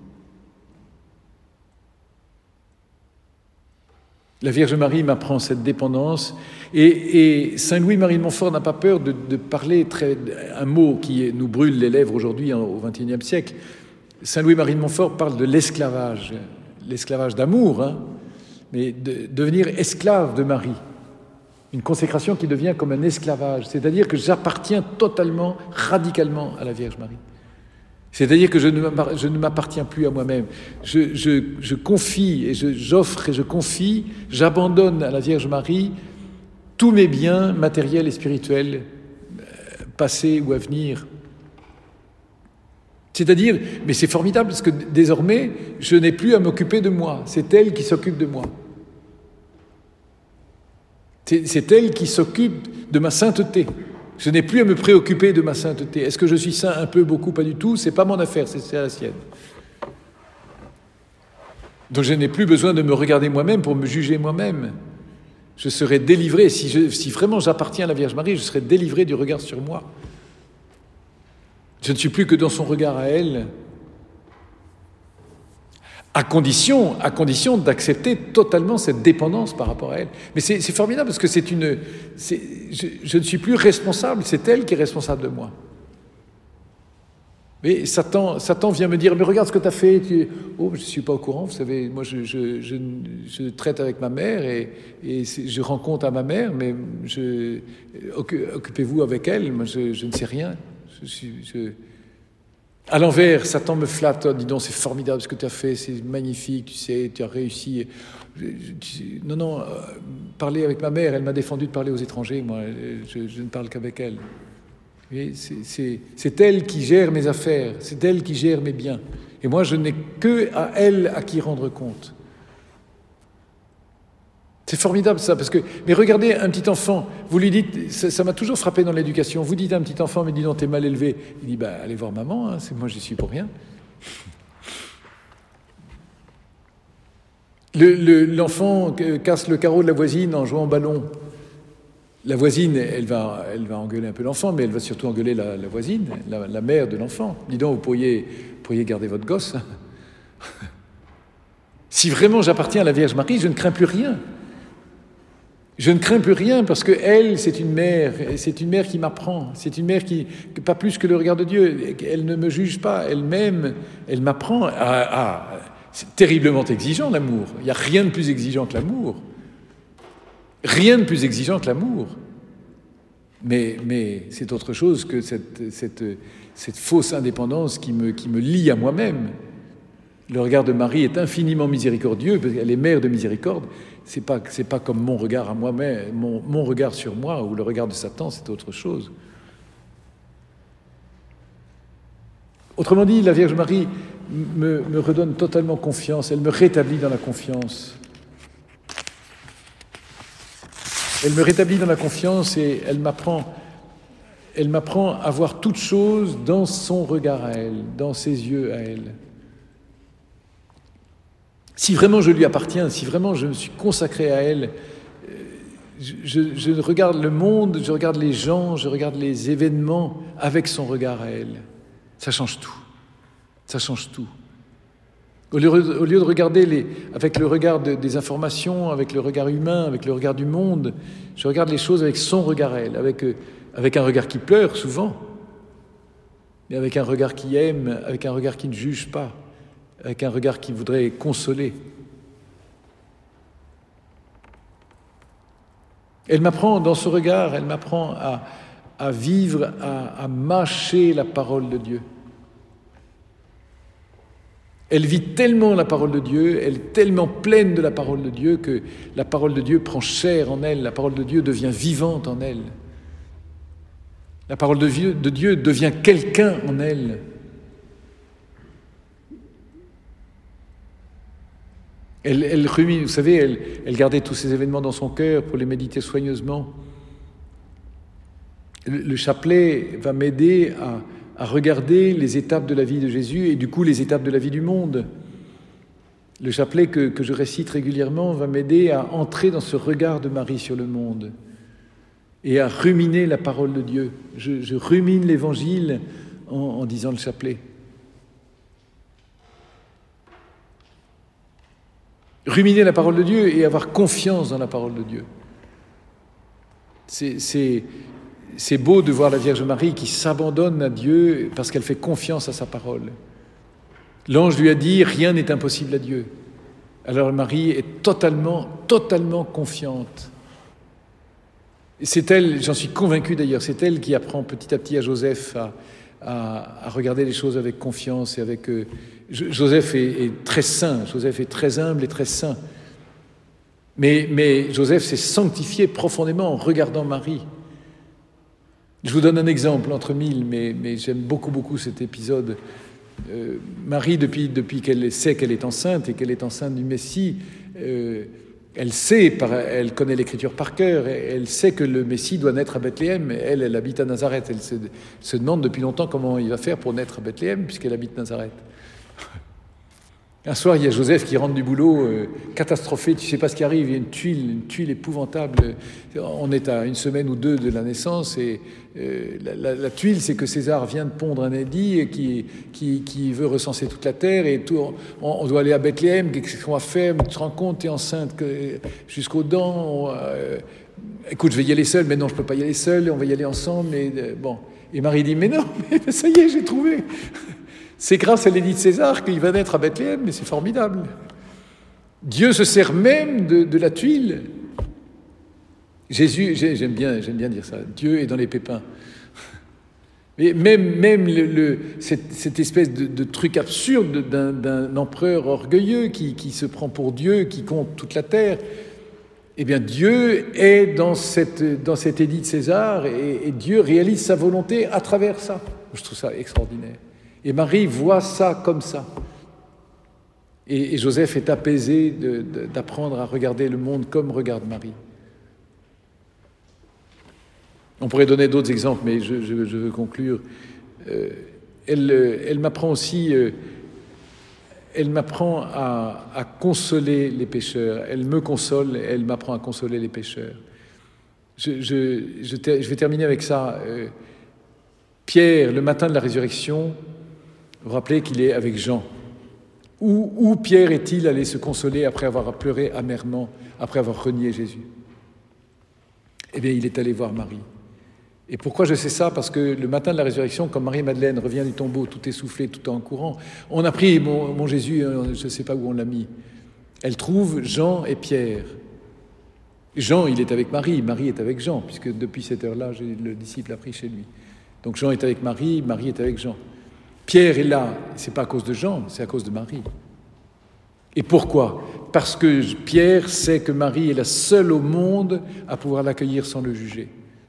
La Vierge Marie m'apprend cette dépendance et, et Saint Louis-Marie de Montfort n'a pas peur de, de parler très, un mot qui nous brûle les lèvres aujourd'hui au vingt et unième siècle. Saint Louis-Marie de Montfort parle de l'esclavage, l'esclavage d'amour, hein, mais de devenir esclave de Marie. Une consécration qui devient comme un esclavage, c'est-à-dire que j'appartiens totalement, radicalement à la Vierge Marie. C'est-à-dire que je ne m'appartiens plus à moi-même. Je, je, je confie et je, j'offre et je confie, j'abandonne à la Vierge Marie tous mes biens matériels et spirituels, passés ou à venir. C'est-à-dire, mais c'est formidable parce que désormais, je n'ai plus à m'occuper de moi. C'est elle qui s'occupe de moi. C'est, c'est elle qui s'occupe de ma sainteté. Je n'ai plus à me préoccuper de ma sainteté. Est-ce que je suis saint un peu, beaucoup, pas du tout? C'est pas mon affaire, c'est, c'est la sienne. Donc je n'ai plus besoin de me regarder moi-même pour me juger moi-même. Je serai délivré, si, je, si vraiment j'appartiens à la Vierge Marie, je serai délivré du regard sur moi. Je ne suis plus que dans son regard à elle, à condition, à condition d'accepter totalement cette dépendance par rapport à elle. Mais c'est, c'est formidable parce que c'est une, c'est, je, je ne suis plus responsable, c'est elle qui est responsable de moi. Mais Satan, Satan vient me dire, mais regarde ce que tu as fait. Tu... Oh, je ne suis pas au courant, vous savez, moi je, je, je, je traite avec ma mère et, et je rends compte à ma mère, mais je, occupez-vous avec elle, moi je, je ne sais rien. Je suis, je... À l'envers, Satan me flatte, oh, dis donc, c'est formidable ce que tu as fait, c'est magnifique, tu sais, tu as réussi. Je, je, non, non, euh, parler avec ma mère, elle m'a défendu de parler aux étrangers, moi, je, je ne parle qu'avec elle. C'est, c'est, c'est elle qui gère mes affaires, c'est elle qui gère mes biens. Et moi, je n'ai que à elle à qui rendre compte. C'est formidable ça, parce que... Mais regardez, un petit enfant, vous lui dites... Ça, ça m'a toujours frappé dans l'éducation. Vous dites à un petit enfant, mais dis donc, t'es mal élevé. Il dit, bah, allez voir maman, hein, c'est, moi, j'y suis pour rien. Le, le, l'enfant casse le carreau de la voisine en jouant au ballon. La voisine, elle va, elle va engueuler un peu l'enfant, mais elle va surtout engueuler la, la voisine, la, la mère de l'enfant. Dis donc, vous pourriez, pourriez garder votre gosse. Si vraiment j'appartiens à la Vierge Marie, je ne crains plus rien. Je ne crains plus rien parce que elle, c'est une mère, c'est une mère qui m'apprend, c'est une mère qui, pas plus que le regard de Dieu, elle ne me juge pas, elle-même, elle m'apprend. Ah, ah, c'est terriblement exigeant l'amour. Il n'y a rien de plus exigeant que l'amour. Rien de plus exigeant que l'amour. Mais, mais c'est autre chose que cette, cette, cette fausse indépendance qui me, qui me lie à moi-même. Le regard de Marie est infiniment miséricordieux, parce qu'elle est mère de miséricorde. C'est pas, c'est pas comme mon regard à moi-même, mon, mon regard sur moi, ou le regard de Satan, c'est autre chose. Autrement dit, la Vierge Marie me, me redonne totalement confiance, elle me rétablit dans la confiance. Elle me rétablit dans la confiance et elle m'apprend, elle m'apprend à voir toute chose dans son regard à elle, dans ses yeux à elle. Si vraiment je lui appartiens, si vraiment je me suis consacré à elle, je, je, je regarde le monde, je regarde les gens, je regarde les événements avec son regard à elle. Ça change tout. Ça change tout. Au lieu, au lieu de regarder les, avec le regard de, des informations, avec le regard humain, avec le regard du monde, je regarde les choses avec son regard à elle, avec, avec un regard qui pleure souvent, mais avec un regard qui aime, avec un regard qui ne juge pas, avec un regard qui voudrait consoler. Elle m'apprend, dans ce regard, elle m'apprend à, à vivre, à, à mâcher la parole de Dieu. Elle vit tellement la parole de Dieu, elle est tellement pleine de la parole de Dieu que la parole de Dieu prend chair en elle, la parole de Dieu devient vivante en elle. La parole de Dieu, de Dieu devient quelqu'un en elle. Elle, elle rumine, vous savez, elle, elle gardait tous ces événements dans son cœur pour les méditer soigneusement. Le, le chapelet va m'aider à, à regarder les étapes de la vie de Jésus et du coup les étapes de la vie du monde. Le chapelet que, que je récite régulièrement va m'aider à entrer dans ce regard de Marie sur le monde et à ruminer la parole de Dieu. Je, je rumine l'Évangile en, en disant le chapelet. Ruminer la parole de Dieu et avoir confiance dans la parole de Dieu. C'est, c'est, c'est beau de voir la Vierge Marie qui s'abandonne à Dieu parce qu'elle fait confiance à sa parole. L'ange lui a dit « Rien n'est impossible à Dieu ». Alors Marie est totalement, totalement confiante. Et c'est elle, j'en suis convaincu d'ailleurs, c'est elle qui apprend petit à petit à Joseph à, à, à regarder les choses avec confiance et avec... Euh, Joseph est, est très saint, Joseph est très humble et très saint. Mais, mais Joseph s'est sanctifié profondément en regardant Marie. Je vous donne un exemple entre mille, mais, mais j'aime beaucoup, beaucoup cet épisode. Euh, Marie, depuis, depuis qu'elle sait qu'elle est enceinte et qu'elle est enceinte du Messie, euh, elle sait, par, elle connaît l'Écriture par cœur, elle sait que le Messie doit naître à Bethléem. Elle, elle habite à Nazareth. Elle se, se demande depuis longtemps comment il va faire pour naître à Bethléem, puisqu'elle habite Nazareth. Un soir, il y a Joseph qui rentre du boulot, euh, catastrophé, tu ne sais pas ce qui arrive, il y a une tuile, une tuile épouvantable. On est à une semaine ou deux de la naissance et euh, la, la, la tuile, c'est que César vient de pondre un édit et qui, qui, qui veut recenser toute la terre et tout, on, on doit aller à Bethléem, qu'est-ce qu'on va faire? Tu te rends compte, tu es enceinte que, jusqu'aux dents. On, euh, écoute, je vais y aller seul, mais non, je ne peux pas y aller seul, on va y aller ensemble. Mais, euh, bon. Et Marie dit, mais non, mais ça y est, j'ai trouvé. C'est grâce à l'édit de César qu'il va naître à Bethléem, mais c'est formidable. Dieu se sert même de, de la tuile. Jésus, j'aime bien, j'aime bien dire ça, Dieu est dans les pépins. Mais même, même le, le, cette, cette espèce de, de truc absurde d'un, d'un empereur orgueilleux qui, qui se prend pour Dieu, qui compte toute la terre, eh bien Dieu est dans, cette, dans cet édit de César et, et Dieu réalise sa volonté à travers ça. Je trouve ça extraordinaire. Et Marie voit ça comme ça. Et, et Joseph est apaisé de, de, d'apprendre à regarder le monde comme regarde Marie. On pourrait donner d'autres exemples, mais je, je, je veux conclure. Euh, elle, elle m'apprend aussi, euh, elle m'apprend à, à consoler les pécheurs. Elle me console, elle m'apprend à consoler les pécheurs. Je, je, je, ter, je vais terminer avec ça. Euh, Pierre, le matin de la résurrection, vous vous rappelez qu'il est avec Jean. Où, où Pierre est-il allé se consoler après avoir pleuré amèrement, après avoir renié Jésus? Eh bien, il est allé voir Marie. Et pourquoi je sais ça? Parce que le matin de la résurrection, quand Marie-Madeleine revient du tombeau, tout essoufflé, tout en courant, on a pris mon, mon Jésus, je ne sais pas où on l'a mis. Elle trouve Jean et Pierre. Jean, il est avec Marie, Marie est avec Jean, puisque depuis cette heure-là, le disciple a pris chez lui. Donc Jean est avec Marie, Marie est avec Jean. Pierre est là, c'est pas à cause de Jean, c'est à cause de Marie. Et pourquoi? Parce que Pierre sait que Marie est la seule au monde à pouvoir l'accueillir sans le juger.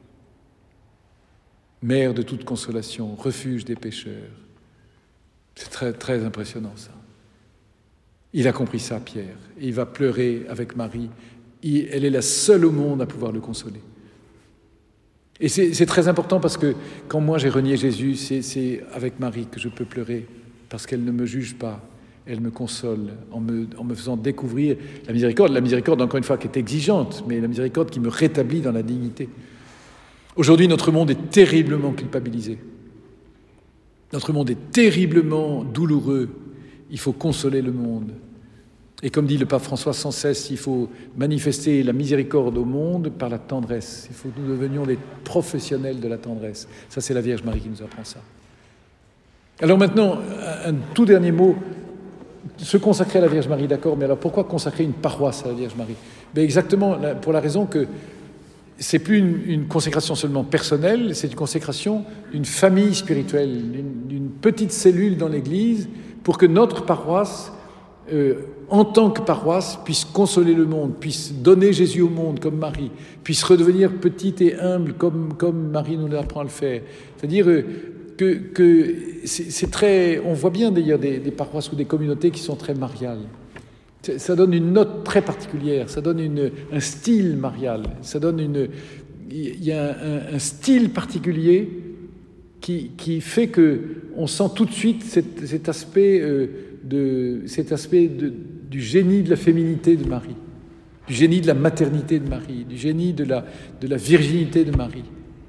Mère de toute consolation, refuge des pécheurs. C'est très, très impressionnant ça. Il a compris ça, Pierre, et il va pleurer avec Marie. Il, elle est la seule au monde à pouvoir le consoler. Et c'est, c'est très important parce que quand moi j'ai renié Jésus, c'est, c'est avec Marie que je peux pleurer, parce qu'elle ne me juge pas, elle me console en me, en me faisant découvrir la miséricorde, la miséricorde encore une fois qui est exigeante, mais la miséricorde qui me rétablit dans la dignité. Aujourd'hui, notre monde est terriblement culpabilisé. Notre monde est terriblement douloureux. Il faut consoler le monde. Et comme dit le pape François sans cesse, il faut manifester la miséricorde au monde par la tendresse. Il faut que nous devenions des professionnels de la tendresse. Ça, c'est la Vierge Marie qui nous apprend ça. Alors maintenant, un tout dernier mot. Se consacrer à la Vierge Marie, d'accord, mais alors pourquoi consacrer une paroisse à la Vierge Marie? Ben exactement pour la raison que c'est plus une, une consécration seulement personnelle, c'est une consécration d'une famille spirituelle, d'une, d'une petite cellule dans l'Église, pour que notre paroisse, euh, en tant que paroisse, puisse consoler le monde, puisse donner Jésus au monde comme Marie, puisse redevenir petite et humble comme, comme Marie nous apprend à le faire. C'est-à-dire euh, que, que c'est, c'est très... On voit bien d'ailleurs des, des paroisses ou des communautés qui sont très mariales. Ça donne une note très particulière, ça donne une, un style marial, ça donne une... Il y a un, un style particulier qui, qui fait qu'on sent tout de suite cet, cet aspect, euh, de, cet aspect de, du génie de la féminité de Marie, du génie de la maternité de Marie, du génie de la, de la virginité de Marie.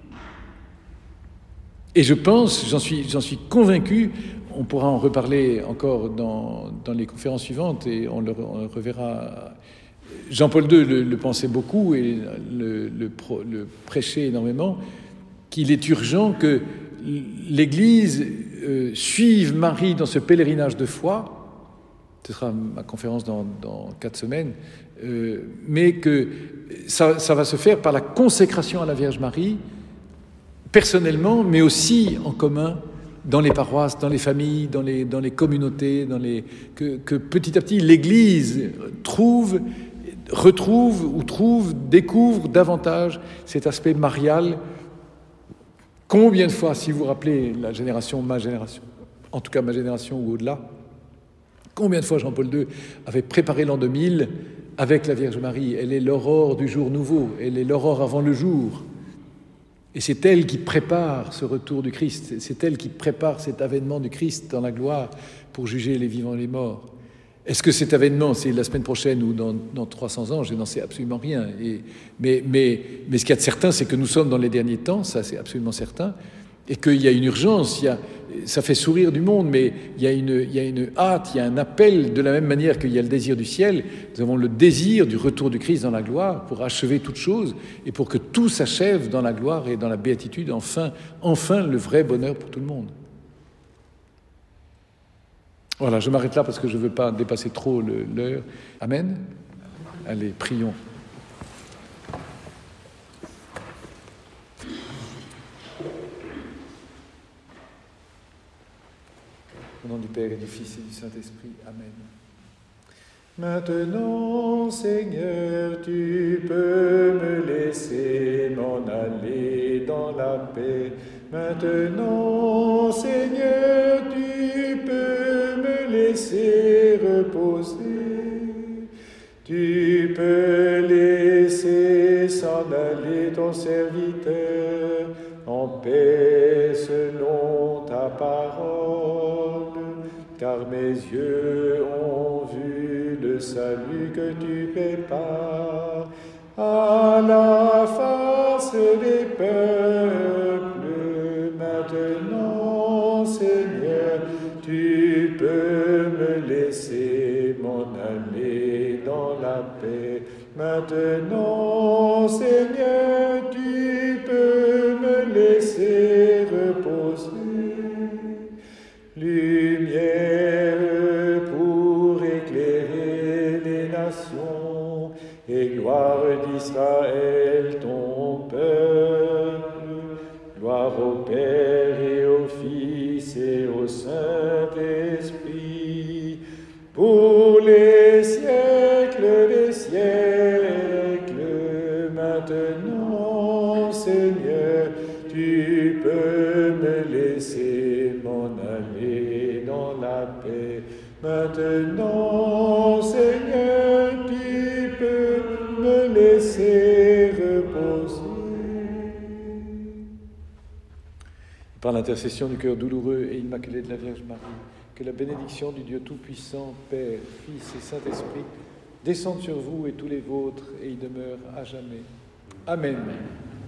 Et je pense, j'en suis, j'en suis convaincu, on pourra en reparler encore dans, dans les conférences suivantes et on le, on le reverra. Jean-Paul deux le, le pensait beaucoup et le, le, pro, le prêchait énormément, qu'il est urgent que l'Église euh, suive Marie dans ce pèlerinage de foi. Ce sera ma conférence dans, dans quatre semaines. Euh, mais que ça, ça va se faire par la consécration à la Vierge Marie, personnellement, mais aussi en commun, dans les paroisses, dans les familles, dans les, dans les communautés, dans les, que, que petit à petit l'Église trouve, retrouve ou trouve, découvre davantage cet aspect marial. Combien de fois, si vous vous rappelez la génération, ma génération, en tout cas ma génération ou au-delà, combien de fois Jean-Paul deux avait préparé l'an deux mille avec la Vierge Marie? Elle est l'aurore du jour nouveau, elle est l'aurore avant le jour. Et c'est elle qui prépare ce retour du Christ, c'est elle qui prépare cet avènement du Christ dans la gloire pour juger les vivants et les morts. Est-ce que cet événement, c'est la semaine prochaine ou dans, dans trois cents ans? Je n'en sais absolument rien. Et, mais, mais, mais ce qu'il y a de certain, c'est que nous sommes dans les derniers temps, ça c'est absolument certain, et qu'il y a une urgence, il y a, ça fait sourire du monde, mais il y, a une, il y a une hâte, il y a un appel, de la même manière qu'il y a le désir du ciel. Nous avons le désir du retour du Christ dans la gloire pour achever toute chose et pour que tout s'achève dans la gloire et dans la béatitude, enfin, enfin le vrai bonheur pour tout le monde. Voilà, je m'arrête là parce que je ne veux pas dépasser trop le, l'heure. Amen. Allez, prions. Au nom du Père et du Fils et du Saint-Esprit. Amen. Maintenant, Seigneur, tu peux me laisser m'en aller dans la paix. Maintenant, Seigneur, tu peux me laisser reposer. Tu peux laisser s'en aller ton serviteur en paix selon ta parole, car mes yeux ont vu le salut que tu prépares à la face des peuples. Maintenant, Seigneur, tu peux me laisser m'en aller dans la paix. Maintenant, Seigneur, tu peux me laisser reposer. Lumière pour éclairer les nations et gloire d'Israël, ton peuple. Gloire au Père et au Fils et au Saint-Esprit, pour les siècles des siècles. Maintenant, Seigneur, tu peux me laisser m'en aller dans la paix. Maintenant, Seigneur, tu peux me laisser reposer. Par l'intercession du cœur douloureux et immaculé de la Vierge Marie, que la bénédiction du Dieu Tout-Puissant, Père, Fils et Saint-Esprit, descende sur vous et tous les vôtres et y demeure à jamais. Amen.